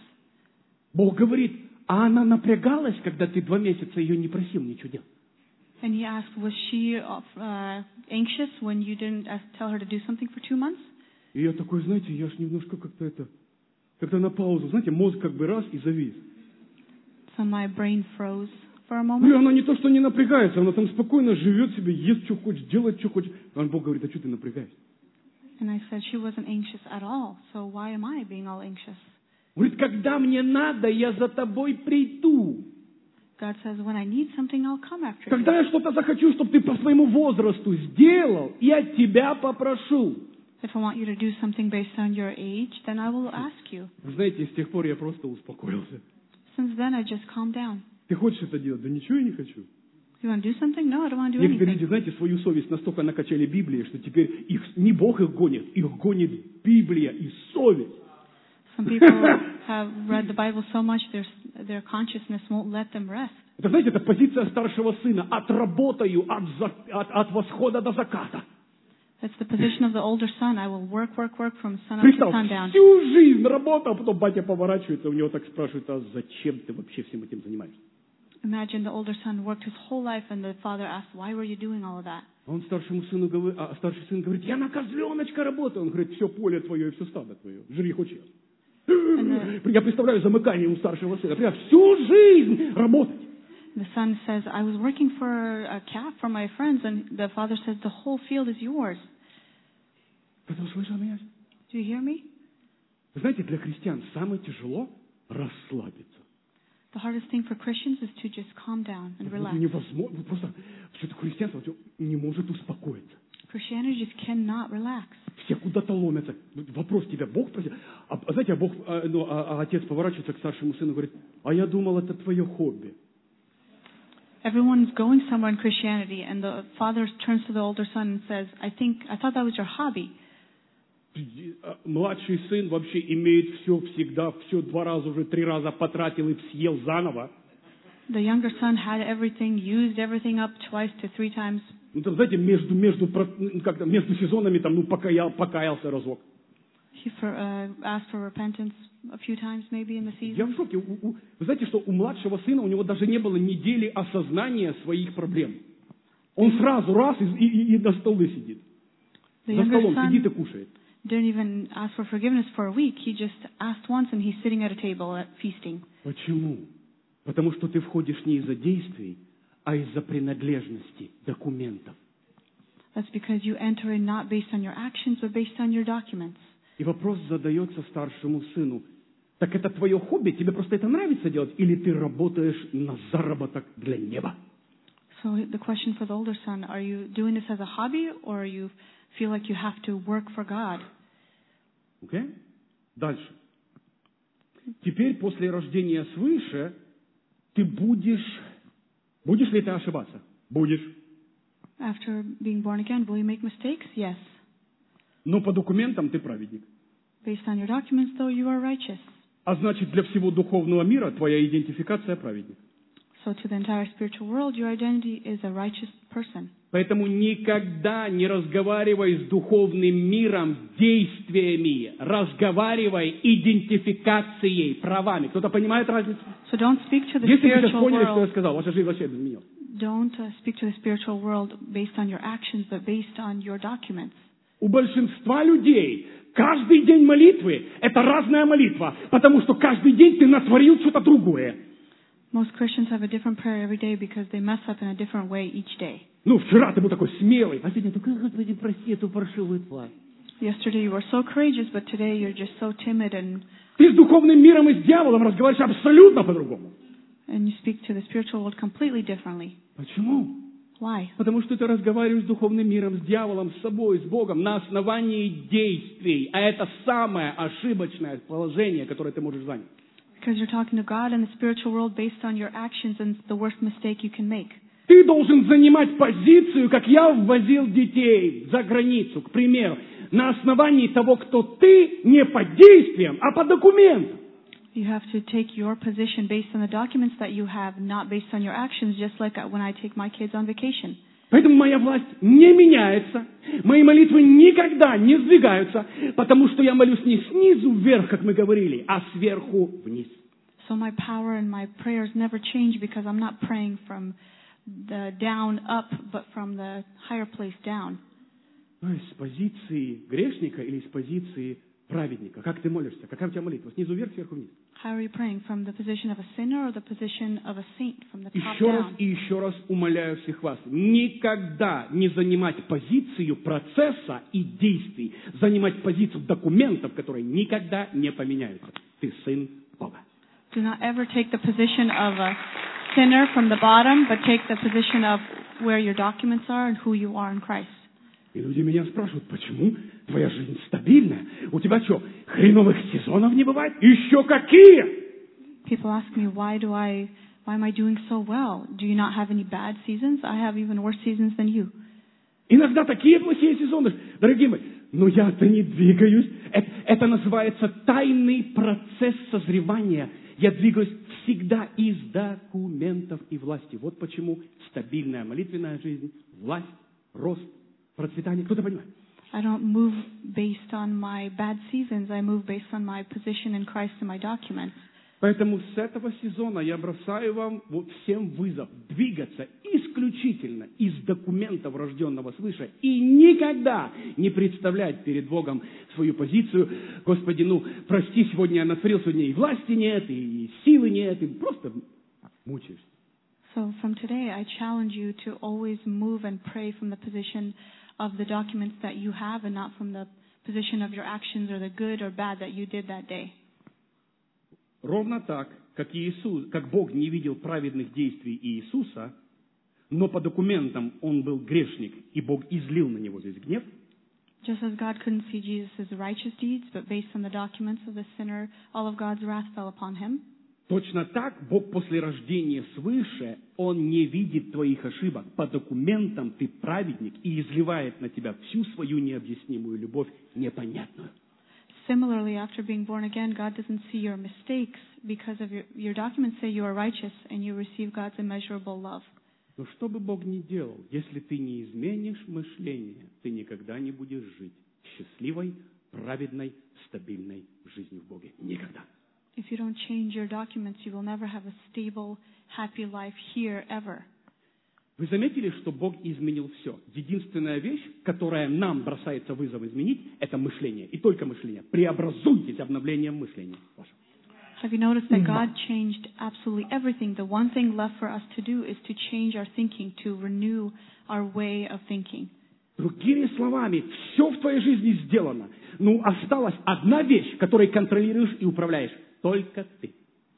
Бог говорит, а она напрягалась, когда ты два месяца ее не просил ничего делать. And he asked, was she uh, anxious when you didn't ask, tell her to do something for two months? И я такой, знаете, я ж немножко как-то это, как-то на паузу, знаете, мозг как бы раз и завис. So my brain froze for a Ну и moment. она не то, что не напрягается, она там спокойно живет себе, ест, что хочет, делает, что хочет. А Бог говорит, а что ты напрягаешься? And I said she wasn't anxious at all, so why am I being all anxious? Говорит, когда мне надо, я за тобой приду. God says, when I need something, I'll come after you. Когда я что-то захочу, чтобы ты по своему возрасту сделал, я тебя попрошу. If I want you to do something based on your age, then I will ask you. Вы знаете, с тех пор я просто успокоился. Since then, I just calmed down. Ты хочешь это делать? Да ничего я не хочу. You want to do something? No, I don't want to do Некоторые anything. люди, знаете, свою совесть настолько накачали Библией, что теперь их не Бог их гонит, их гонит Библия и совесть. Some people have read the Bible so much their their consciousness won't let them rest. Это, знаете, это позиция старшего сына. Отработаю от, за- от, от восхода до заката. That's the position of the older son. I will work, work, work from sun up to Представь, sundown. всю жизнь работал, а потом батя поворачивается, у него так спрашивают, а зачем ты вообще всем этим занимаешься? Imagine the older son worked his whole life, and the father asked, "Why were you doing all of that?" А он старшему сыну говорит, а старший сын говорит, я на козленочка работаю. Он говорит, все поле твое и все стадо твое. Жри хоть сейчас. Я представляю замыкание у старшего сына. Прям всю жизнь работать. The son says, "I was working for a calf for my friends," and the father says, "The whole field is yours." Ты услышал меня? Do you hear me? Вы знаете, для христиан самое тяжело расслабиться. The hardest thing for Christians is to just calm down and relax. Невозможно, просто все это христианство не может успокоиться. Christianity just cannot relax. Все куда-то ломятся. Вопрос тебя Бог просит. А, знаете, а Бог, а, ну, а, а отец поворачивается к старшему сыну и говорит: а я думал, это твое хобби. Everyone is going somewhere in Christianity, and the father turns to the older son and says, I think, I thought that was your hobby. Младший сын вообще имеет все всегда, все два раза уже, три раза потратил и съел заново. The younger son had everything, used everything up twice to three times. Ну, там, знаете, между, между, как-то, между сезонами там, ну, покаял, покаялся разок. He for, uh, asked for repentance a few times maybe in the season. Я в шоке. У, у, вы знаете, что у младшего сына, у него даже не было недели осознания своих проблем. Он сразу раз и, и, и до стола сидит. The За столом son сидит и кушает. Didn't even ask for forgiveness for a week. He just asked once and he's sitting at a table at feasting. Почему? Потому что ты входишь не из-за действий, а из-за принадлежности документов. That's because you enter in not based on your actions, but based on your documents. И вопрос задается старшему сыну: так это твое хобби, тебе просто это нравится делать, или ты работаешь на заработок для неба? So the question for the older son, are you doing this as a hobby, or you feel like you have to work for God? Okay? Дальше. Теперь после рождения свыше ты будешь... Будешь ли ты ошибаться? Будешь. After being born again, will you make mistakes? Yes. Но по документам ты праведник. Based on your documents, though, you are righteous. А значит, для всего духовного мира твоя идентификация праведник. So to the entire spiritual world, your identity is a righteous person. Поэтому никогда не разговаривай с духовным миром действиями, разговаривай идентификацией, правами. Кто-то понимает разницу? So don't speak to the Если вы сейчас spiritual поняли, что я world. сказал, ваша жизнь вообще изменилась. Don't uh, speak to the spiritual world based on your actions, but based on your documents. У большинства людей каждый день молитвы – это разная молитва, потому что каждый день ты натворил что-то другое. Most Christians have a different prayer every day because they mess up in a different way each day. Ну, вчера ты был такой смелый, а сегодня только, Господи, прости эту паршивую тварь. Yesterday you were so courageous, but today you're just so timid and Ты с духовным миром и с дьяволом разговариваешь абсолютно по-другому. and you speak to the spiritual world completely differently. Почему? Why? Потому что ты разговариваешь с духовным миром, с дьяволом, с собой, с Богом на основании действий. А это самое ошибочное положение, которое ты можешь занять. Because you're talking to God and the spiritual world based on your actions, and it's the worst mistake you can make. Ты должен занимать позицию, как я ввозил детей за границу, к примеру, на основании того, кто ты, не по действиям, а по документам. You have to take your position based on the documents that you have, not based on your actions, just like when I take my kids on vacation. Поэтому моя власть не меняется, мои молитвы никогда не сдвигаются, потому что я молюсь не снизу вверх, как мы говорили, а сверху вниз. So my power and my prayers never change because I'm not praying from the down up, but from the higher place down. То есть с позиции грешника или с позиции праведника? Как ты молишься? Какая у тебя молитва? Снизу вверх, сверху вниз? How are you praying? From the position of a sinner or the position of a saint? From the top Еще раз down? и еще раз умоляю всех вас, никогда не занимать позицию процесса и действий, занимать позицию документов, которые никогда не поменяются. Ты сын Бога. Do not ever take the position of a sinner from the bottom, but take the position of where your documents are and who you are in Christ. И люди меня спрашивают, почему твоя жизнь стабильная? У тебя что, хреновых сезонов не бывает? Еще какие? People ask me, why do I, why am I doing so well? Do you not have any bad seasons? I have even worse seasons than you. Иногда такие плохие сезоны. Дорогие мои, но я-то не двигаюсь. Это, это называется тайный процесс созревания. Я двигаюсь всегда из документов и власти. Вот почему стабильная молитвенная жизнь, власть, рост, процветание. Кто-то понимает? I don't move based on my bad seasons. I move based on my position in Christ and my documents. Поэтому с этого сезона я бросаю вам вот всем вызов двигаться исключительно из документов рожденного свыше и никогда не представлять перед Богом свою позицию. Господи, ну, прости, сегодня я натворил, сегодня и власти нет, и силы нет, и просто мучаешься. So from today, I challenge you to always move and pray from the position of the documents that you have and not from the position of your actions or the good or bad that you did that day. Ровно так, как Иисус, как Бог не видел праведных действий Иисуса, но по документам он был грешник, и Бог излил на него весь гнев. Just as God couldn't see Jesus' righteous deeds, but based on the documents of the sinner, all of God's wrath fell upon him. Точно так Бог после рождения свыше, Он не видит твоих ошибок. По документам ты праведник и изливает на тебя всю свою необъяснимую любовь, непонятную. Similarly, after being born again, God doesn't see your mistakes because of your, your documents say you are righteous and you receive God's immeasurable love. Но что бы Бог ни делал, если ты не изменишь мышление, ты никогда не будешь жить счастливой, праведной, стабильной жизнью в Боге. Никогда. If you don't change your documents, you will never have a stable, happy life here ever. Вы заметили, что Бог изменил все? Единственная вещь, которая нам бросается вызов изменить, это мышление. И только мышление. Преобразуйтесь обновлением мышления вашего. Have you noticed that God changed absolutely everything? The one thing left for us to do is to change our thinking, to renew our way of thinking. Другими словами, все в твоей жизни сделано. Ну, осталась одна вещь, которой контролируешь и управляешь. Только ты.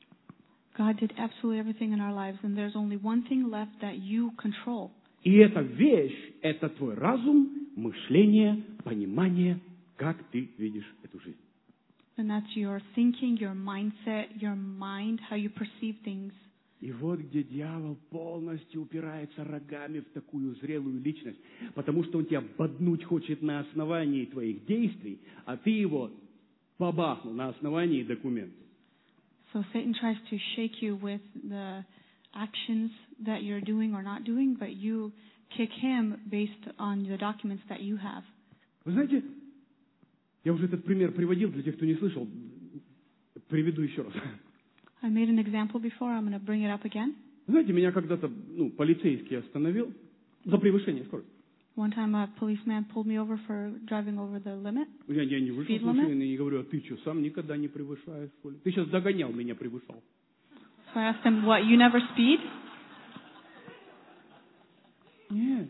God did absolutely everything in our lives, and there's only one thing left that you control. И эта вещь, это твой разум, мышление, понимание, как ты видишь эту жизнь. And that's your thinking, your mindset, your mind, how you perceive things. И вот где дьявол полностью упирается рогами в такую зрелую личность, потому что он тебя боднуть хочет на основании твоих действий, а ты его побахнул на основании документов. So Satan tries to shake you with the actions that you're doing or not doing, but you kick him based on the documents that you have. Вы знаете, я уже этот пример приводил, для тех, кто не слышал, приведу еще раз. I made an example before, I'm going to bring it up again. Знаете, меня когда-то ну, полицейский остановил за превышение скорости. One time a policeman pulled me over for driving over the limit. Я, я не вышел с машины и говорю, а ты что, сам никогда не превышаешь, что ли? Ты сейчас догонял меня, превышал. So I asked him, what, you never speed? Нет.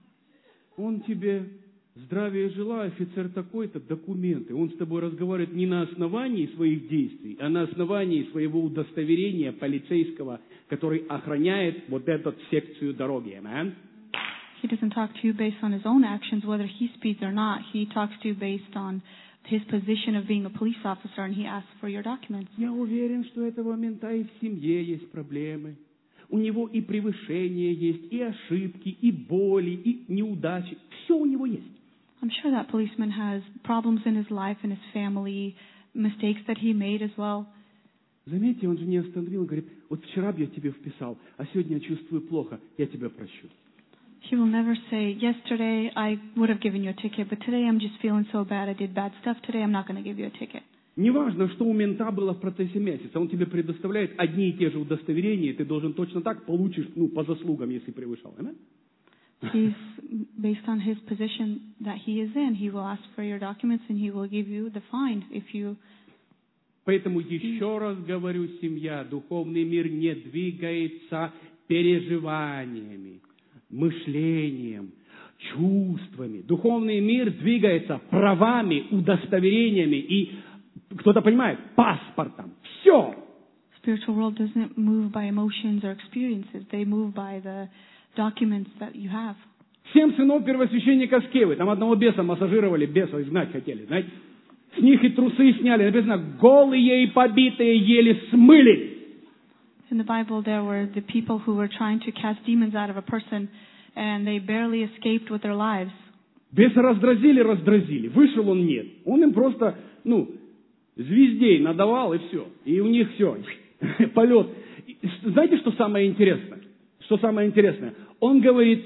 Он тебе здравия желаю, офицер такой-то, документы. Он с тобой разговаривает не на основании своих действий, а на основании своего удостоверения полицейского, который охраняет вот эту секцию дороги. Amen? He doesn't talk to you based on his own actions, whether he speeds or not. He talks to you based on his position of being a police officer, and he asks for your documents. Я уверен, что у этого мента и в семье есть проблемы. У него и превышения есть, и ошибки, и боли, и неудачи. Все у него есть. I'm sure that policeman has problems in his life and his family, mistakes that he made as well. Заметьте, он же не остановил, он говорит, вот вчера бы я тебе вписал, а сегодня я чувствую плохо, я тебя прощу. He will never say, yesterday I would have given you a ticket, but today I'm just feeling so bad, I did bad stuff, today I'm not going to give you a ticket. Неважно, что у мента было в процессе месяца, он тебе предоставляет одни и те же удостоверения, и ты должен точно так получишь, ну, по заслугам, если превышал. Amen? He's based on his position that he is in. He will ask for your documents and he will give you the fine if you. Поэтому еще раз говорю, семья, духовный мир не двигается переживаниями, мышлением, чувствами. Духовный мир двигается правами, удостоверениями и, кто-то понимает, паспортом. Все. Spiritual world doesn't move by emotions or experiences. They move by the documents that you have. Семь сынов первосвященника Скевы. Там одного беса массажировали, беса изгнать хотели. Знаете? С них и трусы сняли. Написано, голые и побитые еле смыли. In the Bible, there were the people who were trying to cast demons out of a person, and they barely escaped with their lives. Беса раздразили, раздразили. Вышел он, нет. Он им просто, ну, звездей надавал, и все. И у них все. Полет. Знаете, что самое интересное? Что самое интересное? Он говорит,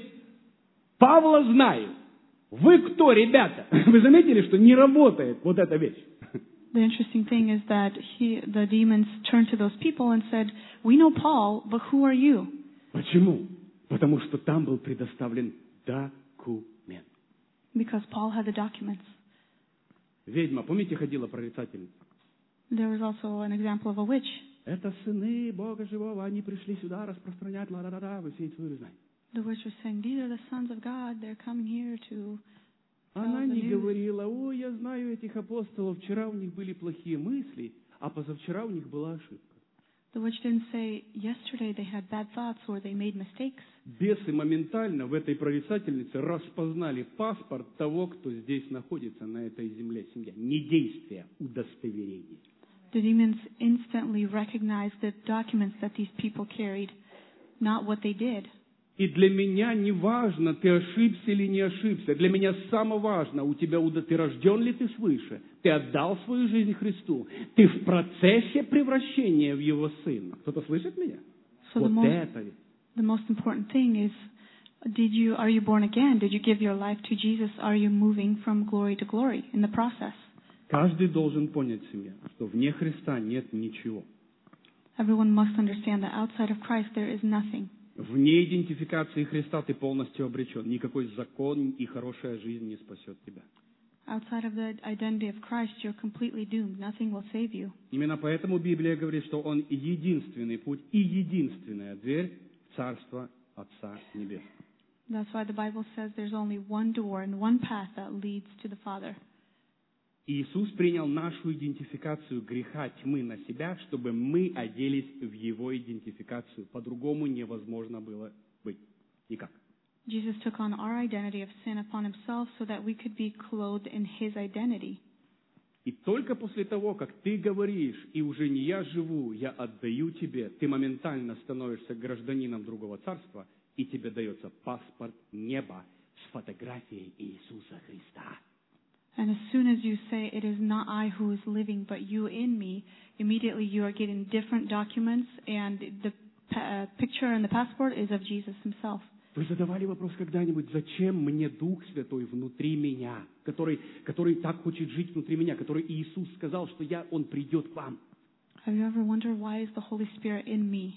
Павла знаю. Вы кто, ребята? Вы заметили, что не работает вот эта вещь? The interesting thing is that he, the demons turned to those people and said, we know Paul, but who are you? Почему? Потому что там был предоставлен документ. Because Paul had the documents. Ведьма, помните, ходила прорицательница? There was also an example of a witch. Это сыны Бога живого, они пришли сюда распространять ла-ла-ла-ла, вы все это знаете. The witch was saying, these are the sons of God, they're coming here to Она the не news. говорила: о, я знаю этих апостолов, вчера у них были плохие мысли, а позавчера у них была ошибка. The witch didn't say, yesterday they had bad thoughts or they made mistakes. Бесы моментально в этой прорицательнице распознали паспорт того, кто здесь находится, на этой земле, семья. Не действие, удостоверение. The demons instantly recognized the documents that these people carried, not what they did. И для меня не важно, ты ошибся или не ошибся. Для меня самое важное, у тебя удо... ты рожден ли ты свыше? Ты отдал свою жизнь Христу? Ты в процессе превращения в Его Сына? Кто-то слышит меня? So Вот the most, это ведь. the most important thing is, did you, are you born again? Did you give your life to Jesus? Are you moving from glory to glory in the process? Каждый должен понять себе, что вне Христа нет ничего. Everyone must understand that outside of Christ there is nothing. Вне идентификации Христа ты полностью обречен. Никакой закон и хорошая жизнь не спасет тебя. Outside of the identity of Christ, you're completely doomed. Nothing will save you. Именно поэтому Библия говорит, что Он единственный путь и единственная дверь в Царство Отца Небесного. That's why the Bible says there's only one door and one path that leads to the Father. Иисус принял нашу идентификацию греха тьмы на себя, чтобы мы оделись в Его идентификацию. По-другому невозможно было быть. Никак. Jesus took on our identity of sin upon himself so that we could be clothed in his identity. И только после того, как ты говоришь, и уже не я живу, я отдаю тебе, ты моментально становишься гражданином другого царства, и тебе дается паспорт неба с фотографией Иисуса Христа. And as soon as you say, it is not I who is living, but you in me, immediately you are getting different documents, and the uh, picture and the passport is of Jesus himself. Вы задавали вопрос когда-нибудь, зачем мне Дух Святой внутри меня, который, который так хочет жить внутри меня, который Иисус сказал, что я, Он придет к вам? Have you ever wondered why is the Holy Spirit in me?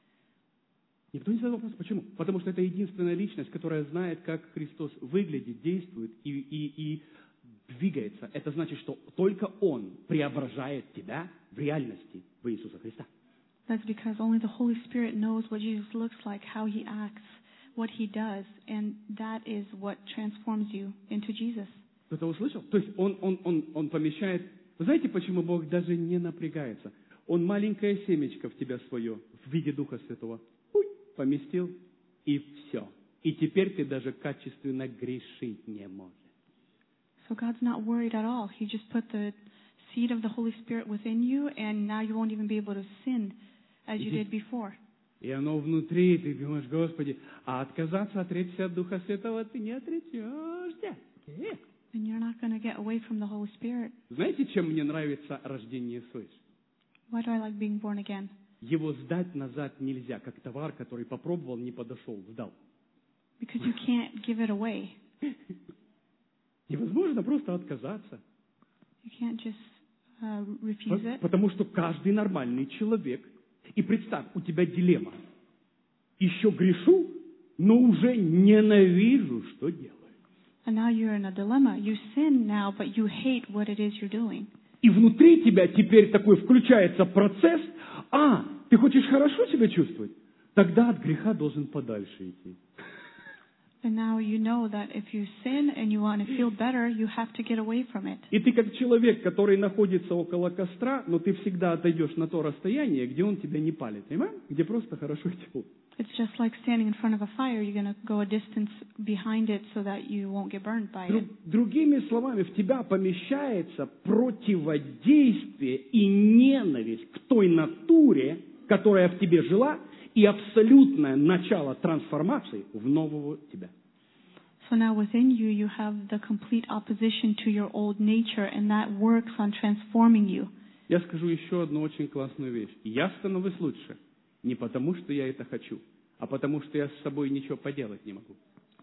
Никто не задал вопрос, почему? Потому что это единственная личность, которая знает, как Христос выглядит, действует и, и, и двигается. Это значит, что только Он преображает тебя в реальности в Иисуса Христа. That's because only the Holy Spirit knows what Jesus looks like, how he acts, what he does, and that is what transforms you into Jesus. Кто-то услышал? То есть он, он, он, он помещает... Вы знаете, почему Бог даже не напрягается? Он маленькое семечко в тебя свое в виде Духа Святого уй, поместил, и все. И теперь ты даже качественно грешить не можешь. So God's not worried at all. He just put the seed of the Holy Spirit within you, and now you won't even be able to sin as you did before. И оно внутри, ты думаешь, Господи, а отказаться, отречься от Духа Святого ты не отречешься. And you're not going to get away from the Holy Spirit. Знаете, чем мне нравится рождение свыше? Why do I like being born again? Его сдать назад нельзя, как товар, который попробовал, не подошел, сдал. Because you can't give it away. Невозможно просто отказаться. You can't just uh, refuse it. Потому что каждый нормальный человек, и представь, у тебя дилемма. Еще грешу, но уже ненавижу, что делаю. And now you're in a dilemma. You sin now, but you hate what it is you're doing. И внутри тебя теперь такой включается процесс. А, ты хочешь хорошо себя чувствовать? Тогда от греха должен подальше идти. And now you know that if you sin and you want to feel better, you have to get away from it. И ты как человек, который находится около костра, но ты всегда отойдешь на то расстояние, где он тебя не палит, понимаешь? Где просто хорошо тепло. It's just like standing in front of a fire. You're going to go a distance behind it so that you won't get burned by it. Другими словами, в тебя помещается противодействие и ненависть к той натуре, которая в тебе жила, и абсолютное начало трансформации в нового тебя. So now within you, you have the complete opposition to your old nature, and that works on transforming you. Я скажу еще одну очень классную вещь. Я становлюсь лучше не потому, что я это хочу, а потому, что я с собой ничего поделать не могу.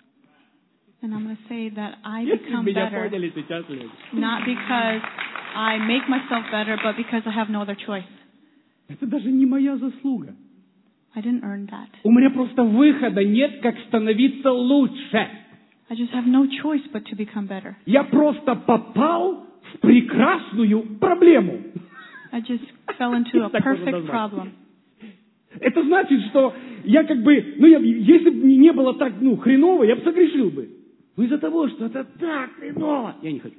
And I'm going to say that I Если become меня better, поняли сейчас, люди. not because I make myself better, but because I have no other choice. Это даже не моя заслуга. I didn't earn that. У меня просто выхода нет, как становиться лучше. I just have no choice but to become better. Я просто попал в прекрасную проблему. I just fell into a perfect problem. Это значит, что я как бы, ну, я, если бы не было так, ну, хреново, я бы согрешил бы. Но из-за того, что это так хреново, я не хочу.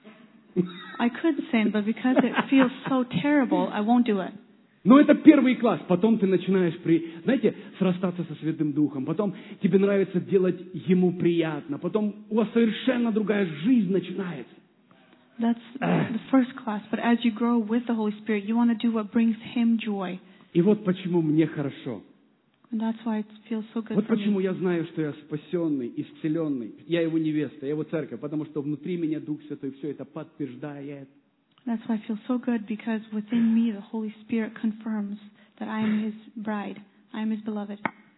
I could sin, but because it feels so terrible, I won't do it. Но это первый класс. Потом ты начинаешь, при, знаете, срастаться со Святым Духом. Потом тебе нравится делать Ему приятно. Потом у вас совершенно другая жизнь начинается. That's the first class. But as you grow with the Holy Spirit, you want to do what brings Him joy. И вот почему мне хорошо. And that's why it feels so good Вот for почему me. я знаю, что я спасенный, исцеленный. Я Его невеста, я Его церковь. Потому что внутри меня Дух Святой все это подтверждает. That's why I feel so good, because within me the Holy Spirit confirms that I am His bride. I am His beloved.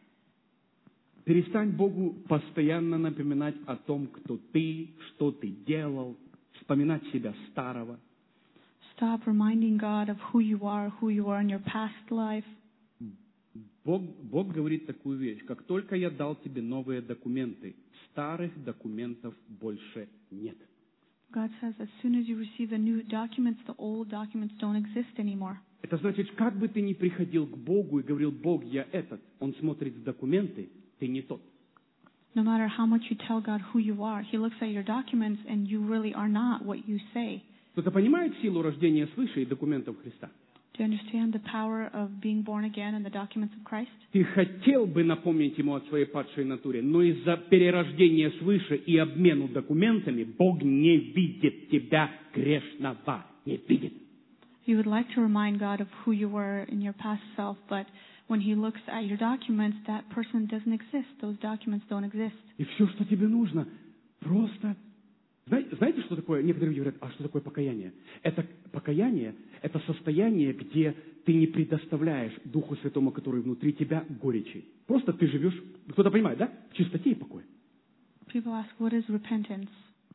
Перестань Богу постоянно напоминать о том, кто ты, что ты делал, вспоминать себя старого. Stop reminding God of who you are, who you are in your past life. Бог, Бог говорит такую вещь. Как только я дал тебе новые документы, старых документов больше нет. God says, as soon as you receive the new documents, the old documents don't exist anymore. Это значит, как бы ты ни приходил к Богу и говорил: Бог, я этот, Он смотрит в документы, ты не тот. No matter how much you tell God who you are, He looks at your documents and you really are not what you say. Кто-то понимает силу рождения свыше и документов Христа? Do you understand the power of being born again and the documents of Christ? Ты хотел бы напомнить Ему о своей падшей натуре, но из-за перерождения свыше и обмену документами Бог не видит тебя грешного. Не видит. You would like to remind God of who you were in your past self, but when He looks at your documents, that person doesn't exist. Those documents don't exist. И все, что тебе нужно, просто... Знаете, знаете, что такое? Некоторые люди говорят: а что такое покаяние? Это покаяние, это состояние, где ты не предоставляешь Духу Святому, который внутри тебя, горечи. Просто ты живешь, кто-то понимает, да? В чистоте и покое. People ask, what is repentance?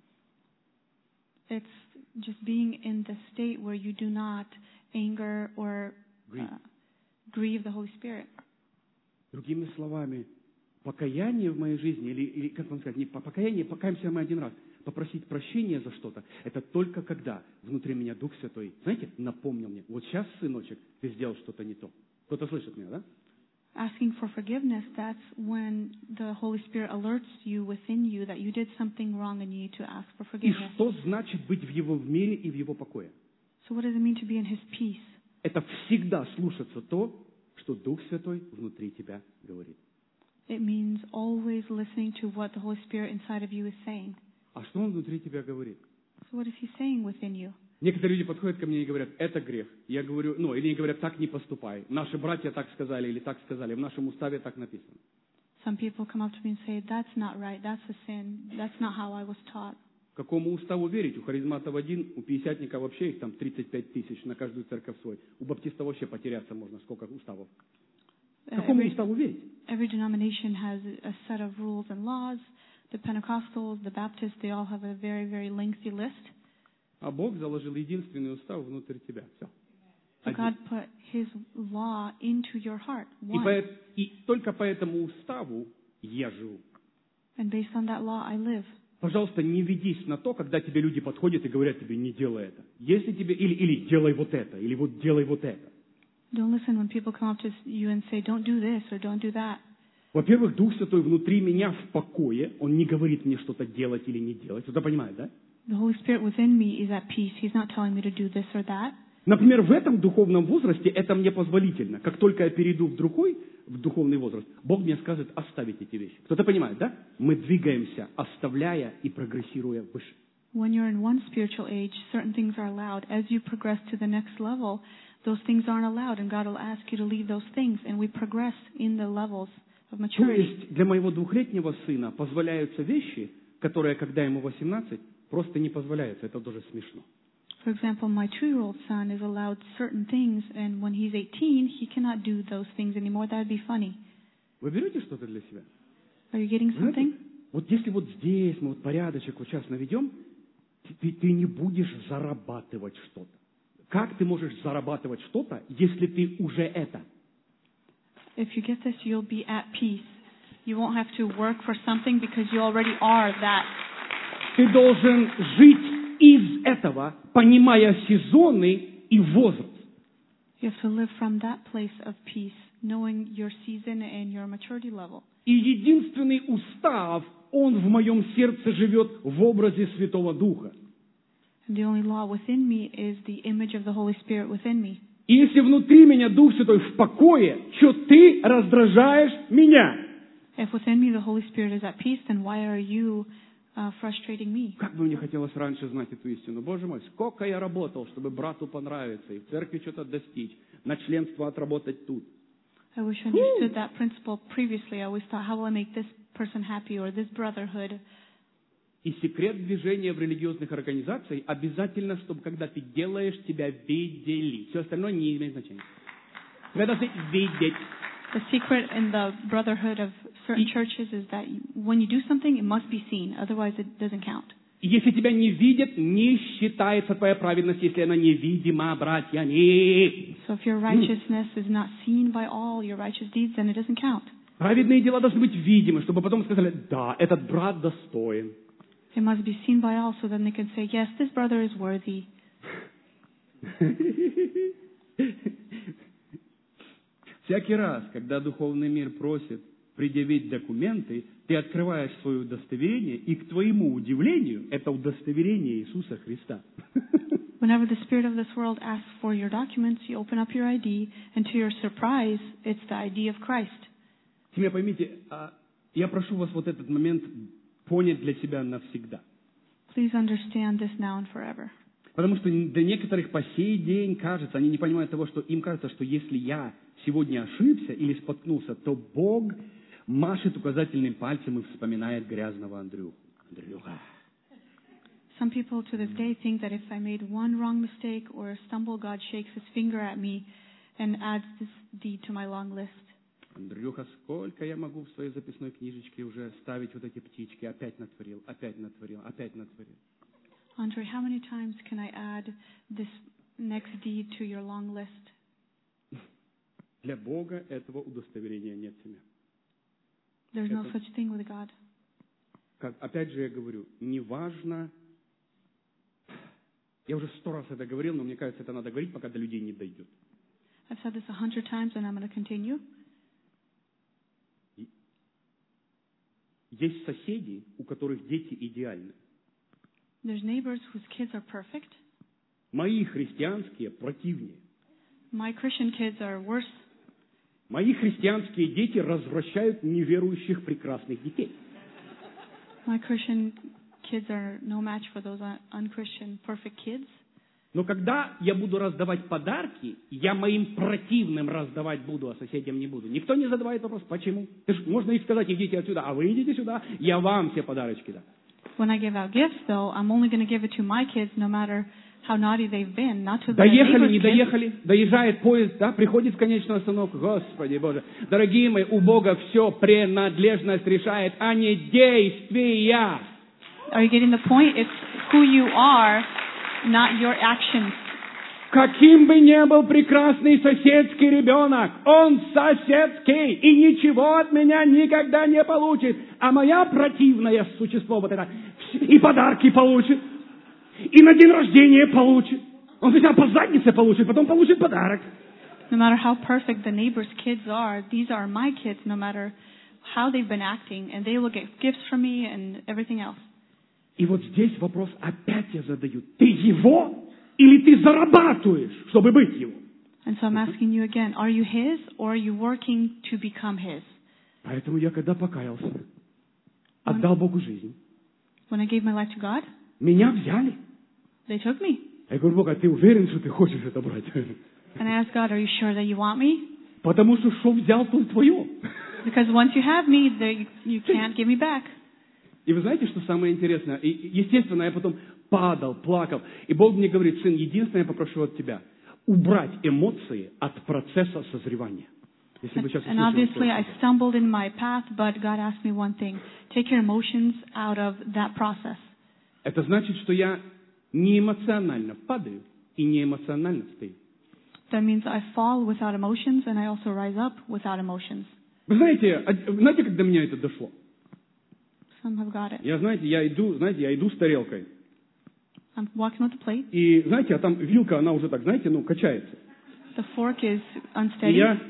It's just being in the state where you do not anger or uh, grieve the Holy Spirit. Другими словами, покаяние в моей жизни, или, или как вам сказать, не по покаяние, покаемся мы один раз, попросить прощения за что-то, это только когда внутри меня Дух Святой, знаете, напомнил мне: вот сейчас, сыночек, ты сделал что-то не то. Кто-то слышит меня, да? Asking for forgiveness, that's when the Holy Spirit alerts you within you that you did something wrong and you need to ask for И forgiveness. что значит быть в Его в мире и в Его покое? So what does it mean to be in His peace? Это всегда слушаться то, что Дух Святой внутри тебя говорит. It means always listening to what the Holy Spirit inside of you is saying. А что Он внутри тебя говорит? So what is He saying within you? Некоторые люди подходят ко мне и говорят: это грех. Я говорю, ну, или они говорят: так не поступай. Наши братья так сказали или так сказали. В нашем уставе так написано. Some people come up to me and say, that's not right, that's a sin, that's not how I was taught. Какому уставу верить? У харизматов один, у пятидесятника вообще их там тридцать пять тысяч на каждую церковь свой. У баптиста вообще потеряться можно, сколько уставов. Какому Every, уставу верить? every denomination has a set of rules and laws. The Pentecostals, the Baptists, they all have a very, very lengthy list. А Бог заложил единственный устав внутрь тебя. Все. So God put His law into your heart. И, One. по, и только по этому уставу я живу. And based on that law, I live. Пожалуйста, не ведись на то, когда тебе люди подходят и говорят тебе: не делай это. Если тебе, или, или делай вот это, или вот делай вот это. Don't listen when people come up to you and say, don't do this or don't do that. Во-первых, Дух Святой внутри меня в покое. Он не говорит мне что-то делать или не делать. Кто-то понимает, да? The Holy Spirit within me is at peace. He's not telling me to do this or that. Например, в этом духовном возрасте это мне позволительно. Как только я перейду в другой, в духовный возраст, Бог мне скажет оставить эти вещи. Кто-то понимает, да? Мы двигаемся, оставляя и прогрессируя выше. When you're in one spiritual age, certain things are allowed. As you progress to the next level, those things aren't allowed, and God will ask you to leave those things, and we progress in the levels of То maturity. есть для моего двухлетнего сына позволяются вещи, которые, когда ему восемнадцать, просто не позволяются. Это даже смешно. For example, my two-year-old son is allowed certain things, and when he's eighteen, he cannot do those things anymore. That would be funny. Вы берете что-то для себя? Are you getting Знаете, something? вот если вот здесь мы вот порядочек вот сейчас наведем, ты, ты не будешь зарабатывать что-то. Как ты можешь зарабатывать что-то, если ты уже это? If you get this, you'll be at peace. You won't have to work for something because you already are that. Ты должен жить из этого, понимая сезоны и возраст. You have to live from that place of peace, knowing your season and your maturity level. И единственный устав, Он в моем сердце живет в образе Святого Духа. And the only law within me is the image of the Holy Spirit within me. И если внутри меня Дух Святой в покое, что ты раздражаешь меня? If within me the Holy Spirit is at peace, then why are you uh, frustrating me? Как бы мне хотелось раньше знать эту истину. Боже мой, сколько я работал, чтобы брату понравиться, и в церкви что-то достичь, на членство отработать тут. I wish I understood that principle previously. I always thought, how will I make this person happy or this brotherhood? И секрет движения в религиозных организациях обязательно, чтобы когда ты делаешь, тебя видели. Все остальное не имеет значения. Тебя должны видеть. The secret in the brotherhood of certain churches is that when you do something, it must be seen. Otherwise, it doesn't count. И если тебя не видят, не считается твоя праведность, если она невидима, братья. Не. So if your righteousness is not seen by all your righteous deeds, then it doesn't count. Праведные дела должны быть видимы, чтобы потом сказали, да, этот брат достоин. It must be seen by all, so then they can say, yes, this brother is worthy. Всякий раз, когда духовный мир просит предъявить документы, ты открываешь свое удостоверение, и к твоему удивлению, это удостоверение Иисуса Христа. Whenever the spirit of this world asks for your documents, you open up your I D, and to your surprise, it's the I D of Christ. Теперь поймите, я прошу вас вот этот момент понять для себя навсегда. Please understand this now and forever. Потому что для некоторых по сей день кажется, они не понимают того, что им кажется, что если я сегодня ошибся или споткнулся, то Бог машет указательным пальцем и вспоминает грязного Андрюху. Андрюха. Some people to this day think that if I made one wrong mistake or stumble, God shakes his finger at me and adds this deed to my long list. Андрюха, сколько я могу в своей записной книжечке уже ставить вот эти птички? Опять натворил, опять натворил, опять натворил. Andre, how many times can I add this next deed to your long list? Для Бога этого удостоверения нет, семья. There's no such thing with God. Как, опять же я говорю, неважно, я уже сто раз это говорил, но мне кажется, это надо говорить, пока до людей не дойдет. I've said this a hundred times and I'm going to continue. Есть соседи, у которых дети идеальны. There's neighbors whose kids are perfect. Мои христианские противнее. My Christian kids are worse. Мои христианские дети развращают неверующих прекрасных детей. My Christian kids are no match for those un-Christian perfect kids. Но когда я буду раздавать подарки, я моим противным раздавать буду, а соседям не буду. Никто не задавает вопрос, почему. Можно и сказать, идите отсюда, а вы идите сюда, я вам все подарочки дам. When I give out gifts, though, I'm only going to give it to my kids, no matter how naughty they've been, not to the Доехали, neighbor's не kids. доехали, доезжает поезд, да, приходит в конечную остановку. Господи Боже, дорогие мои, у Бога все принадлежность решает, а не действия. Are you getting the point? It's who you are, not your actions. Каким бы ни был прекрасный соседский ребенок, он соседский и ничего от меня никогда не получит. А моя противное существо вот это и подарки получит, и на день рождения получит. Он хотя по заднице получит, потом получит подарок. No matter how perfect the neighbor's kids are, these are my kids, no matter how they've been acting, and they will get gifts from me and everything else. И вот здесь вопрос опять я задаю. Ты его или ты зарабатываешь, чтобы быть его? And so I'm asking you again, are you his or are you working to become his? Поэтому я когда покаялся, отдал Богу жизнь. When I gave my life to God, меня взяли. they took me. Я говорю, Бог, а ты уверен, что ты хочешь это брать? And I asked God, are you sure that you want me? Потому что что взял, то твое. Because once you have me, they, you can't give me back. И вы знаете, что самое интересное? И, естественно, я потом падал, плакал. И Бог мне говорит, сын, единственное я попрошу от тебя, убрать эмоции от процесса созревания. Если вы сейчас And obviously I stumbled in my path, but God asked me one thing. Take your emotions out of that process. Это значит, что я не эмоционально падаю и не эмоционально стою. That means I fall without emotions and I also rise up without emotions. Вы знаете, знаете, как до меня это дошло? Some have got it. Я, знаете, я иду, знаете, я иду с тарелкой. I'm walking with the plate. И, знаете, а там вилка, она уже так, знаете, ну, качается. The fork is И unsteady. я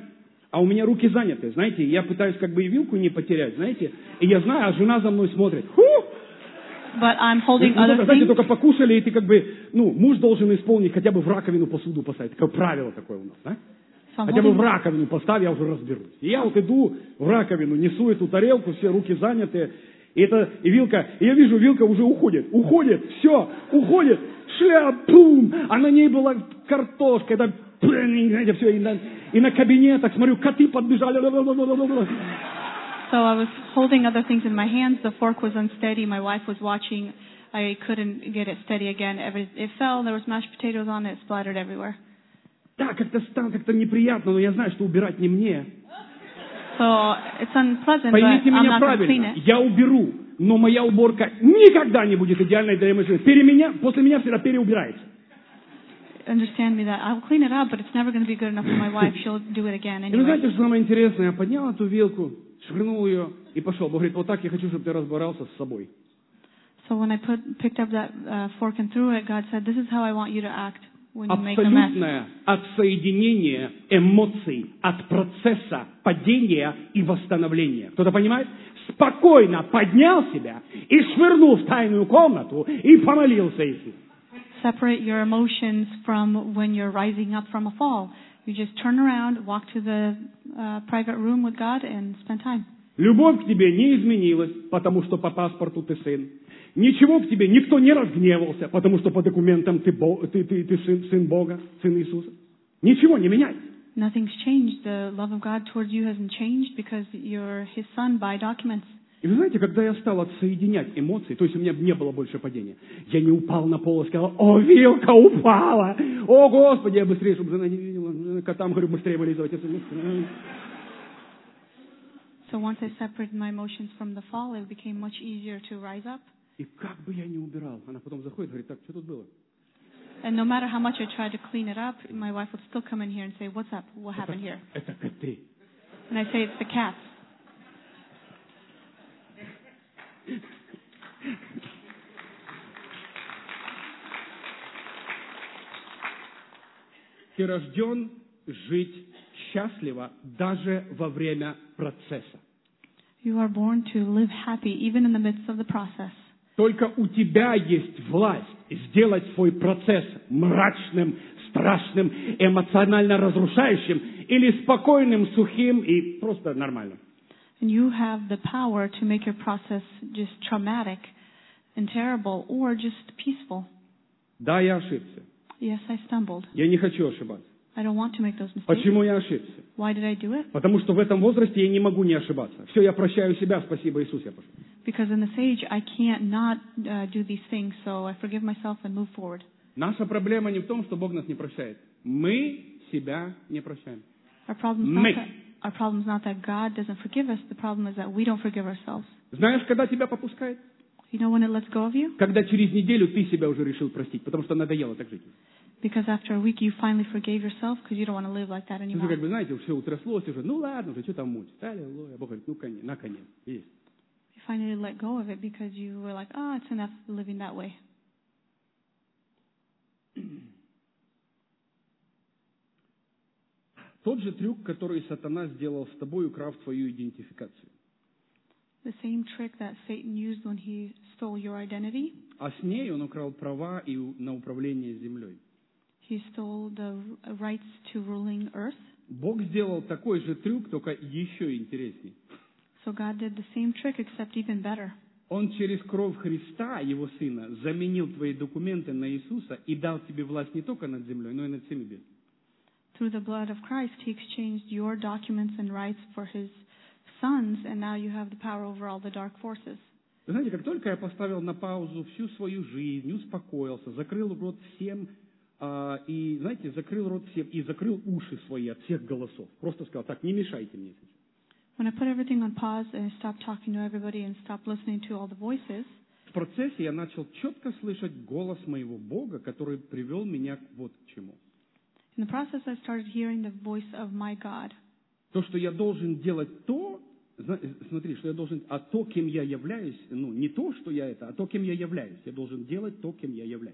А у меня руки заняты, знаете, я пытаюсь как бы и вилку не потерять, знаете, и я знаю, а жена за мной смотрит. Фу! But I'm holding Ну, other только, знаете, things. только покушали, и ты как бы, ну, муж должен исполнить, хотя бы в раковину посуду поставить. Такое правило такое у нас, да? So I'm Хотя бы в holding, раковину поставь, я уже разберусь. И я вот иду в раковину, несу эту тарелку, все руки заняты, и это, и вилка, и я вижу, вилка уже уходит, уходит, все, уходит, шляп, пум, а на ней была картошка, это, знаете, все, и на, и на кабинетах, смотрю, коты подбежали. so I was holding other things in my hands. The fork was unsteady. My wife was watching. I couldn't get it steady again. Every, it fell. There was mashed potatoes on it. It splattered everywhere. Да, как-то стало, как-то неприятно, но я знаю, что убирать не мне. So it's unpleasant, but Поймите I'm меня not going to clean правильно, it. я уберу, но моя уборка никогда не будет идеальной для машины. Пере меня, после меня всегда переубирается. Understand me that I'll clean it up, but it's never going to be good enough for my wife. She'll do it again И вы anyway. знаете, что самое интересное? Я поднял эту вилку, швырнул ее и пошел. Бог говорит, вот так я хочу, чтобы ты разбирался с собой. So when I put, picked up that uh, fork and threw it, God said, this is how I want you to act when you make a mess. Абсолютное отсоединение эмоций от процесса падения и восстановления. Кто-то понимает? Спокойно поднял себя и швырнул в тайную комнату и помолился Иисусу. Separate your emotions from when you're rising up from a fall. You just turn around, walk to the uh, private room with God and spend time. Любовь к тебе не изменилась, потому что по паспорту ты сын. Ничего к тебе никто не разгневался, потому что по документам ты, Бог, ты, ты, ты сын, сын Бога, сын Иисуса. Ничего не меняется. Nothing's changed. The love of God towards you hasn't changed because you're His son by documents. И вы знаете, когда я стал отсоединять эмоции, то есть у меня не было больше падения, я не упал на пол и сказал, о, вилка упала, о, Господи, я быстрее, чтобы жена не видела, котам, говорю, быстрее вылизывать. So once I separated my emotions from the fall, it became much easier to rise up. И как бы я ни убирал, она потом заходит, говорит, так, что тут было? And no matter how much I tried to clean it up, my wife would still come in here and say, what's up? What happened here? Это коты. And I say, it's the cats. Ты рожден жить счастливо даже во время процесса. You are born to live happy even in the midst of the process. Только у тебя есть власть сделать свой процесс мрачным, страшным, эмоционально разрушающим или спокойным, сухим и просто нормальным. And you have the power to make your process just traumatic and terrible or just peaceful. Да, я ошибся. Yes, I stumbled. Я не хочу ошибаться. I don't want to make those mistakes. Почему я ошибся? Why did I do it? Потому что в этом возрасте я не могу не ошибаться. Все, я прощаю себя, спасибо, Иисус, я пошел. Because in this age, I can't not uh, do these things, so I forgive myself and move forward. Наша проблема не в том, что Бог нас не прощает. Мы себя не прощаем. Our problem is not that, our problem is not that God doesn't forgive us. The problem is that we don't forgive ourselves. Знаешь, когда тебя попускает? You know when it lets go of you? Когда через неделю ты себя уже решил простить, потому что надоело так жить. Because after a week, you finally forgave yourself because you don't want to live like that Уже anymore. как бы, знаете, все утряслось, уже, ну ладно, уже что там мучить. Аллилуйя. Бог говорит, ну, конец, наконец, есть. You finally let go of it because you were like, oh, it's enough living that way. Тот же трюк, который сатана сделал с тобой, украв твою идентификацию. The same trick that Satan used when he stole your identity. А с ней он украл права и у- на управление землей. He stole the rights to ruling earth. Бог сделал такой же трюк, только еще интереснее. So God did the same trick, except even better. Он через кровь Христа, Его Сына, заменил твои документы на Иисуса и дал тебе власть не только над землей, но и над всеми безднами. Through the blood of Christ, He exchanged your documents and rights for His sons, and now you have the power over all the dark forces. Вы знаете, как только я поставил на паузу всю свою жизнь, успокоился, закрыл рот всем, а, и, знаете, закрыл рот всем, и закрыл уши свои от всех голосов. Просто сказал, так, не мешайте мне сейчас. When I put everything on pause and I stopped talking to everybody and stopped listening to all the voices, В процессе я начал четко слышать голос моего Бога, который привел меня к вот к чему. in the process I started hearing the voice of my God. То, что я должен делать то, зна- смотри, что я должен, а то, кем я являюсь, ну, не то, что я это, а то, кем я являюсь. Я должен делать то, кем я являюсь.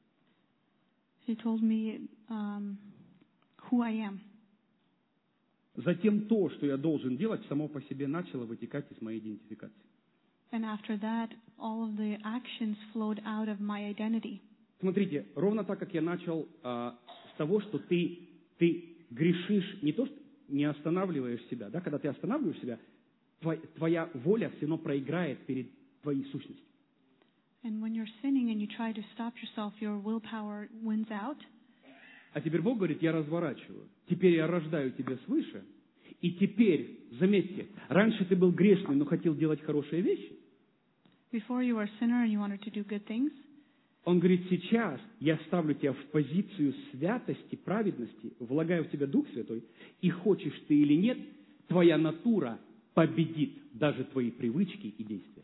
He told me um, who I am. Затем то, что я должен делать, само по себе начало вытекать из моей идентификации. And after that, all of the actions flowed out of my identity. Смотрите, ровно так, как я начал а, с того, что ты, ты грешишь, не то, что не останавливаешь себя, да, когда ты останавливаешь себя, твоя, твоя воля все равно проиграет перед твоей сущностью. And when you're sinning and you try to stop yourself, your willpower wins out. А теперь Бог говорит, я разворачиваю. Теперь я рождаю тебя свыше. И теперь, заметьте, раньше ты был грешный, но хотел делать хорошие вещи. Before you were a sinner and you wanted to do good things. Он говорит, сейчас я ставлю тебя в позицию святости, праведности, влагаю в тебя Дух Святой, и хочешь ты или нет, твоя натура победит даже твои привычки и действия.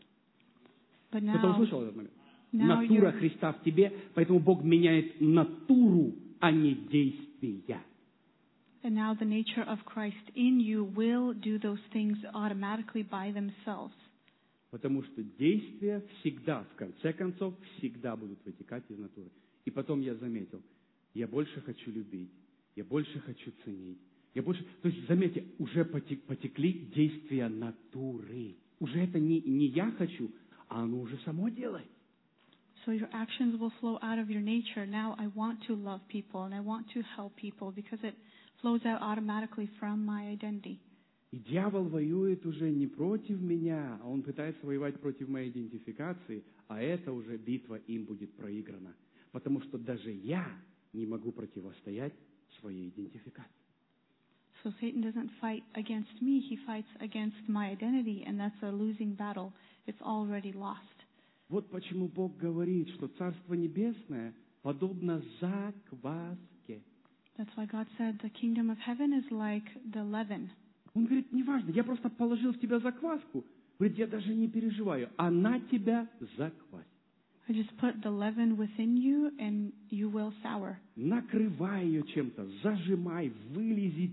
Кто-то услышал этот момент? Натура you're... Христа в тебе, поэтому Бог меняет натуру, а не действия. And now the nature of Christ in you will do those things automatically by themselves. Потому что действия всегда, в конце концов, всегда будут вытекать из натуры. И потом я заметил, я больше хочу любить, я больше хочу ценить, я больше... То есть, заметьте, уже потекли действия натуры. Уже это не, не я хочу, а оно уже само делает. So your actions will flow out of your nature. Now I want to love people and I want to help people because it flows out automatically from my identity. И дьявол воюет уже не против меня, а он пытается воевать против моей идентификации, а это уже битва им будет проиграна. Потому что даже я не могу противостоять своей идентификации. So Satan doesn't fight against me, he fights against my identity, and that's a losing battle. It's already lost. Вот почему Бог говорит, что Царство Небесное подобно закваске. That's why God said the kingdom of heaven is like the leaven. Он говорит, неважно, я просто положил в тебя закваску. Говорит, я даже не переживаю, она тебя заквасит. I just put the leaven within you and you will sour. Накрывай ее чем-то, зажимай, вылезет,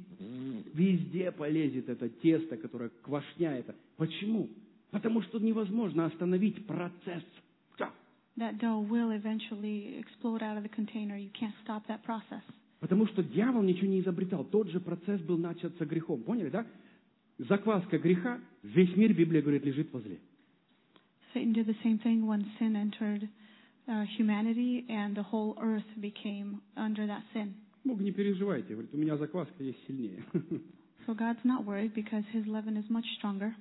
везде полезет это тесто, которое квашня это. Почему? Потому что невозможно остановить процесс. That dough will eventually explode out of the container. You can't stop that process. Потому что дьявол ничего не изобретал. Тот же процесс был начат грехом. Поняли, да? Закваска греха, весь мир, Библия говорит, лежит возле. Satan did the same thing when sin entered uh, humanity and the whole earth became under that sin. Бог, не переживайте. Говорит, у меня закваска есть сильнее. So God's not worried because his leaven is much stronger.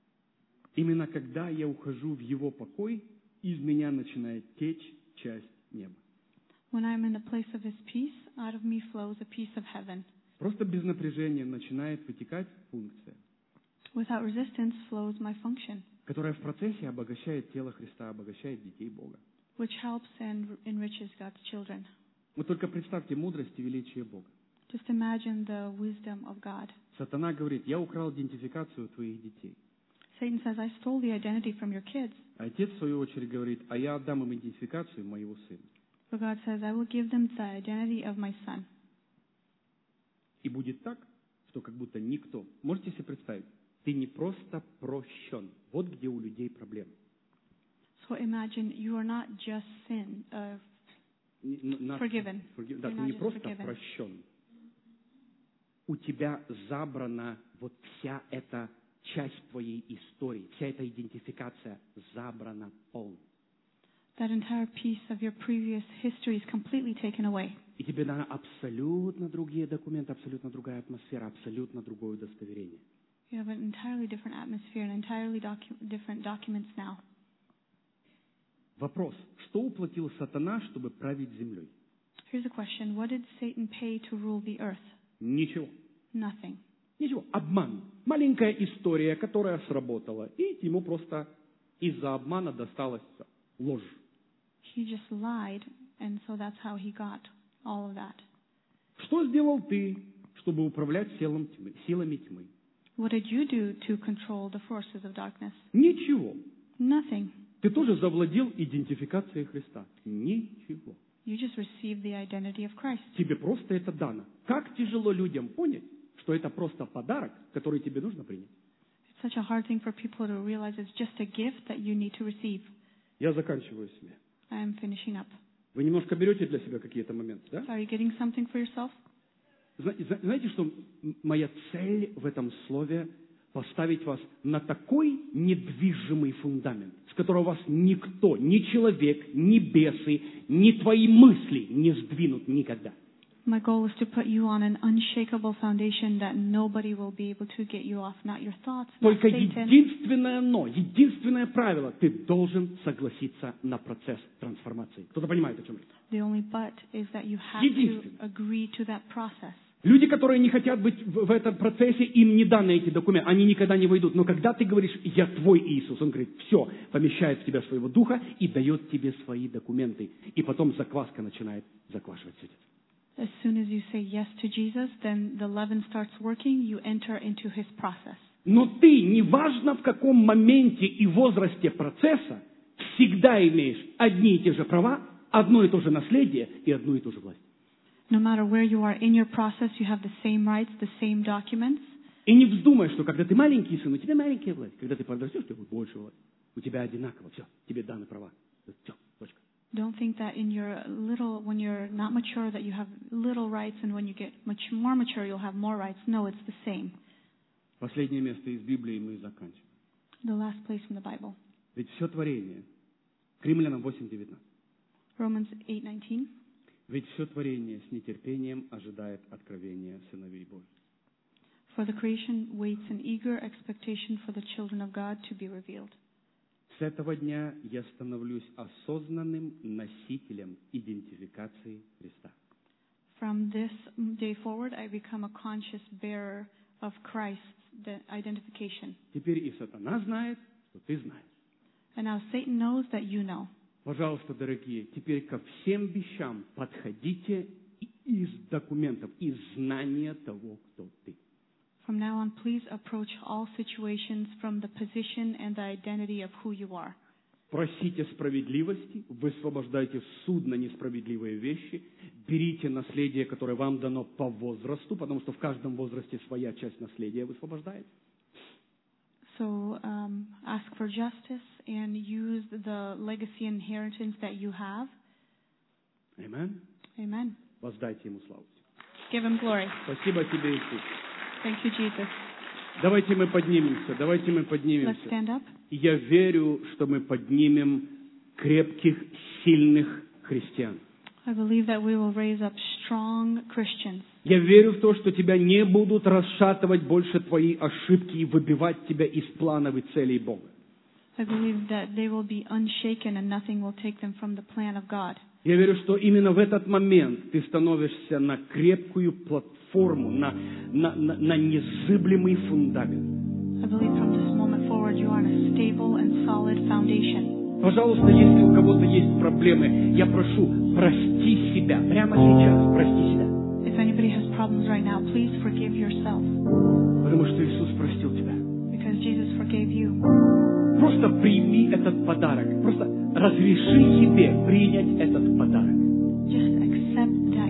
Именно когда я ухожу в его покой, из меня начинает течь часть неба. When I'm in the place of his peace, out of me flows a piece of heaven. Просто без напряжения начинает вытекать функция, Without resistance flows my function, которая в процессе обогащает тело Христа, обогащает детей Бога. which helps and enriches God's children. Вы только представьте мудрость и величие Бога. Just imagine the wisdom of God. Сатана говорит, я украл идентификацию твоих детей. Satan says, I stole the identity from your kids. А отец, в свою очередь, говорит, а я отдам им идентификацию моего сына. But God says, I will give them the identity of my son. И будет так, что как будто никто. Можете себе представить, ты не просто прощен. Вот где у людей проблема. So imagine you are not just sin, uh, Not, forgiven. Forgive, да, You're ты not не just просто forgiven. прощен. У тебя забрана вот вся эта часть твоей истории, вся эта идентификация забрана полностью. That entire piece of your previous history is completely taken away. И тебе даны абсолютно другие документы, абсолютно другая атмосфера, абсолютно другое удостоверение. You have an entirely different atmosphere and entirely docu- different documents now. Вопрос, что уплатил сатана, чтобы править землей? Here's a question. What did Satan pay to rule the earth? Ничего. Nothing. Ничего. Обман. Маленькая история, которая сработала. И ему просто из-за обмана досталась ложь. He just lied, and so that's how he got all of that. Что сделал ты, чтобы управлять силами тьмы? Силами тьмы? What did you do to control the forces of darkness? Ничего. Nothing. Ты тоже завладел идентификацией Христа. Ничего. You just received the identity of Christ. Тебе просто это дано. Как тяжело людям понять, что это просто подарок, который тебе нужно принять. It's such a hard thing for people to realize it's just a gift that you need to receive. Я заканчиваю с вами. I am finishing up. Вы немножко берете для себя какие-то моменты, да? So are you getting something for yourself? Знаете, что моя цель в этом слове — поставить вас на такой недвижимый фундамент, с которого вас никто, ни человек, ни бесы, ни твои мысли не сдвинут никогда. My goal is to put you on an unshakable foundation that nobody will be able to get you off, not your thoughts, not Только Satan. единственное «но», единственное правило — ты должен согласиться на процесс трансформации. Кто-то понимает, о чем речь? The only but is that you have Единственное. to agree to that process. Люди, которые не хотят быть в, в этом процессе, им не даны эти документы, они никогда не войдут. Но когда ты говоришь «я твой Иисус», Он говорит «все», помещает в тебя своего духа и дает тебе свои документы. И потом закваска начинает заквашивать все это. As soon as you say yes to Jesus, then the leaven starts working, you enter into His process. Но ты, неважно в каком моменте и возрасте процесса, всегда имеешь одни и те же права, одно и то же наследие и одну и ту же власть. No matter where you are in your process, you have the same rights, the same documents. И не вздумай, что когда ты маленький сын, у тебя маленькая власть. Когда ты подрастешь, у тебя будет больше власть. У тебя одинаково. Все, тебе даны права. Все, точка. Don't think that in your little, when you're not mature, that you have little rights, and when you get much more mature, you'll have more rights. No, it's the same. Последнее место из Библии мы заканчиваем. The last place in the Bible. Ведь все творение. К Римлянам восемь девятнадцать. Romans eight nineteen. Ведь все творение с нетерпением ожидает откровения сыновей Божьих. For the creation waits in eager expectation for the children of God to be revealed. С этого дня я становлюсь осознанным носителем идентификации Христа. From this day forward, I become a conscious bearer of Christ's identification. Теперь и сатана знает, что ты знаешь. And now Satan knows that you know. Пожалуйста, дорогие, теперь ко всем вещам подходите из документов, из знания того, кто ты. From now on, please approach all situations from the position and the identity of who you are. Просите справедливости, высвобождайте суд на несправедливые вещи, берите наследие, которое вам дано по возрасту, потому что в каждом возрасте своя часть наследия высвобождается. So um, ask for justice and use the legacy inheritance that you have. Amen. Amen. Воздайте Ему славу. Give Him glory. Спасибо тебе, Иисус. Thank you, Jesus. Давайте мы поднимемся, давайте мы Let's поднимемся. stand up. И я верю, что мы поднимем крепких, сильных христиан. I believe that we will raise up strong Christians. Я верю в то, что тебя не будут расшатывать больше твои ошибки и выбивать тебя из планов и целей Бога. I believe that they will be unshaken and nothing will take them from the plan of God. Я верю, что именно в этот момент ты становишься на крепкую платформу, на, на, на, на незыблемый фундамент. I believe from this moment forward you are on a stable and solid foundation. Пожалуйста, если у кого-то есть проблемы, я прошу, прости себя. Прямо сейчас прости себя. If anybody has problems right now, please forgive yourself. Потому что Иисус простил тебя. Because Jesus forgave you. Просто прими этот подарок. Просто разреши себе принять этот подарок. Just accept that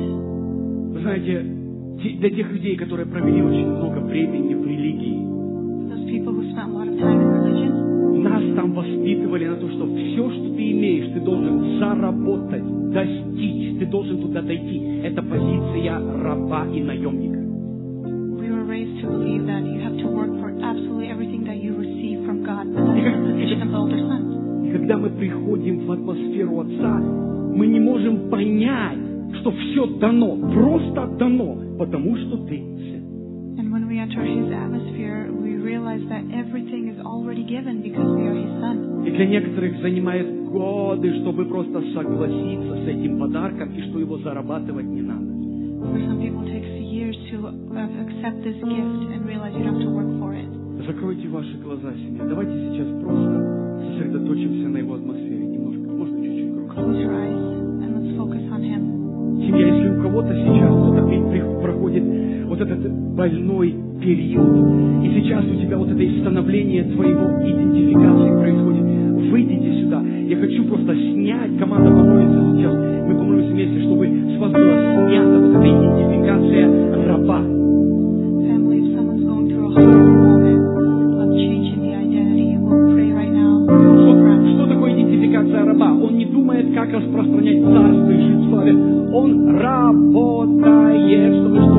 gift. Вы знаете, для тех людей, которые провели очень много времени в религии, Those people who spent a lot of time in religion, нас там воспитывали на то, что все, что ты имеешь, ты должен заработать, достичь, ты должен туда дойти. Это позиция раба и наемника. we were raised to believe that you have to work for absolutely everything that you receive from God. But that's the position of the older son. И когда мы приходим в атмосферу Отца, мы не можем понять, что все дано, просто дано, потому что ты сын. And when we enter His atmosphere, we realize that everything is already given because we are His son. И для некоторых занимает годы, чтобы просто согласиться с этим подарком и что его зарабатывать не надо. For some people, it takes years to uh, accept this gift and realize you don't have to work for it. Закройте ваши глаза, семья. Давайте сейчас просто сосредоточимся на его атмосфере. Немножко, можно чуть-чуть громче. Close your eyes and let's focus on Him. Семья, если у кого-то сейчас кто-то при- проходит вот этот больной период, и сейчас у тебя вот это становление твоего идентификации происходит, выйдите сюда. Я хочу просто снять, команда помолится сейчас, мы помолимся вместе, чтобы с вас была снята вот эта идентификация раба. Family, if someone's going through a hard moment of changing the identity, we'll pray right now. Что, что такое идентификация раба? Он не думает, как распространять царство и жить в славе. Он работает, чтобы что?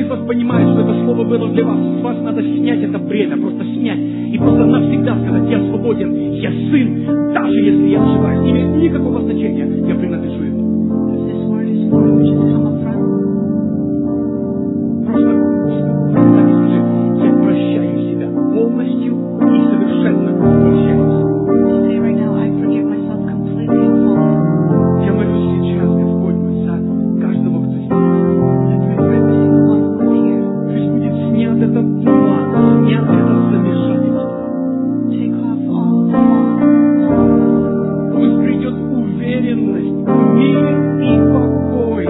из вас понимает, что это слово было для вас, с вас надо снять это бремя, просто снять. И просто навсегда сказать: я свободен, я сын, даже если я ошибаюсь. Не имеет никакого значения, я принадлежу ему. If this word is for you, just come up front. Просто, просто так и скажи: я прощаю себя полностью и совершенно прощаюсь. Just say right now, I forgive myself completely and fully. Я молюсь сейчас, Господь мой, за каждого, кто здесь. I pray for every single one who is here. Пусть будет снят этот туман, снят это замешательство. Take off all the fog. Пусть придет уверенность, мир и покой.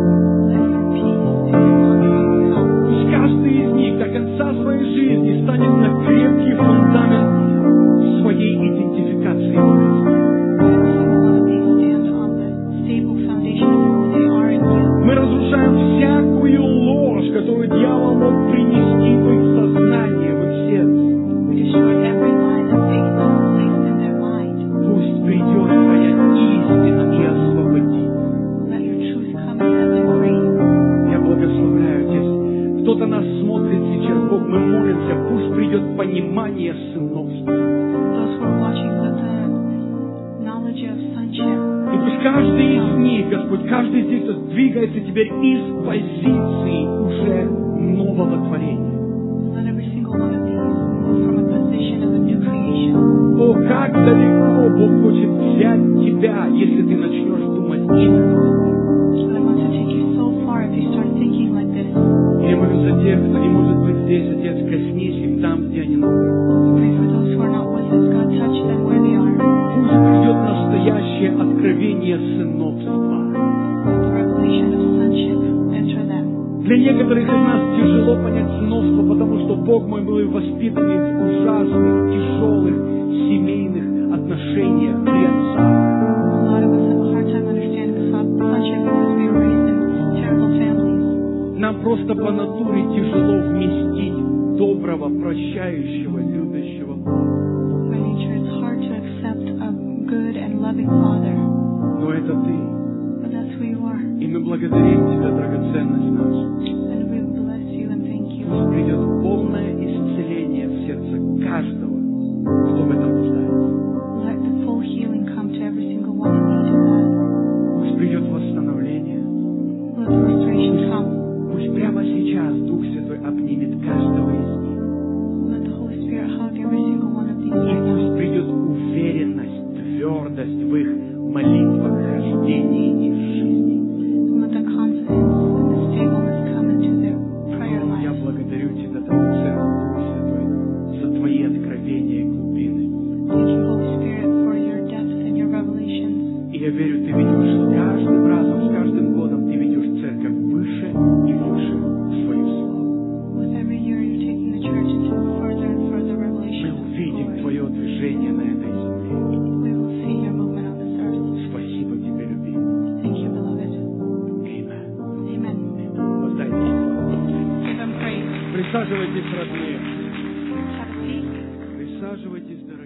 Let your peace and your comfort come. Пусть каждый из них до конца своей жизни станет на крепкий фундамент своей идентификации в Христе. Every single one of these stand on the stable foundation of who they are in you. Мы разрушаем всякую ложь, которую дьявол мог принести в их сознание, в их сердце. We destroy every lie that Satan has placed in their mind. Пусть придет твоя истина и освободит. Let your truth come and set them free. Я благословляю, Отец. Кто-то нас смотрит сейчас, Бог, мы молимся, пусть придет понимание сыновства. Those who are watching, let the knowledge of sonship. И пусть каждый из них, Господь, каждый здесь кто двигается теперь из позиции уже нового творения. Let every single one of these move from a position of a new creation. О, как далеко Бог хочет взять тебя, если ты начнешь думать именно. God wants to take you so far if you start thinking like this. Я молю за тех, кто не может быть здесь, Отец, коснись их там, где они находятся. Pray for those who are not with us. God, touch them where they are. Пусть придет настоящее откровение сыновства. The revelation of sonship enter them. Для некоторых из нас тяжело понять сыновство, потому что Бог мой был воспитанный в ужасных, тяжелых семейных отношениях при отцах. A lot of us have a hard time understanding son- sonship because we were raised in terrible families. Нам просто по натуре тяжело вместить доброго, прощающего, любящего Бога. By nature, it's hard to accept a good and loving father. Но это ты. But that's who you are. И мы благодарим Тебя, драгоценность наша. And we bless you and thank you. Пусть придет полное исцеление в сердце каждого, кто в этом нуждается. Let the full healing come to every single one in need of that. Пусть придет восстановление. Let the restoration come. Пусть прямо сейчас Дух Святой обнимет каждого из них. Let the Holy Spirit hug every single one of these И right now. пусть придет уверенность, твердость в их молитвах, хождении и жизни. And let the confidence and the stableness come into their prayer О, я life. благодарю Тебя, драгоценный Дух Святой, за Твои откровения и глубины. Thank you, Holy Spirit, for your depth and your revelations. И я верю, Ты ведешь с каждым разом, с каждым годом, Ты ведешь церковь выше и выше в свою славу. With every year, you're taking the church into further and further Мы revelation of увидим glory. Твое движение на этой земле. We will see your movement on this earth. Спасибо Тебе, любимый. Thank you, beloved. Amen. Amen. Воздайте славу. Give them praise. Присаживайтесь, родные. Have a seat. Присаживайтесь, дорогие.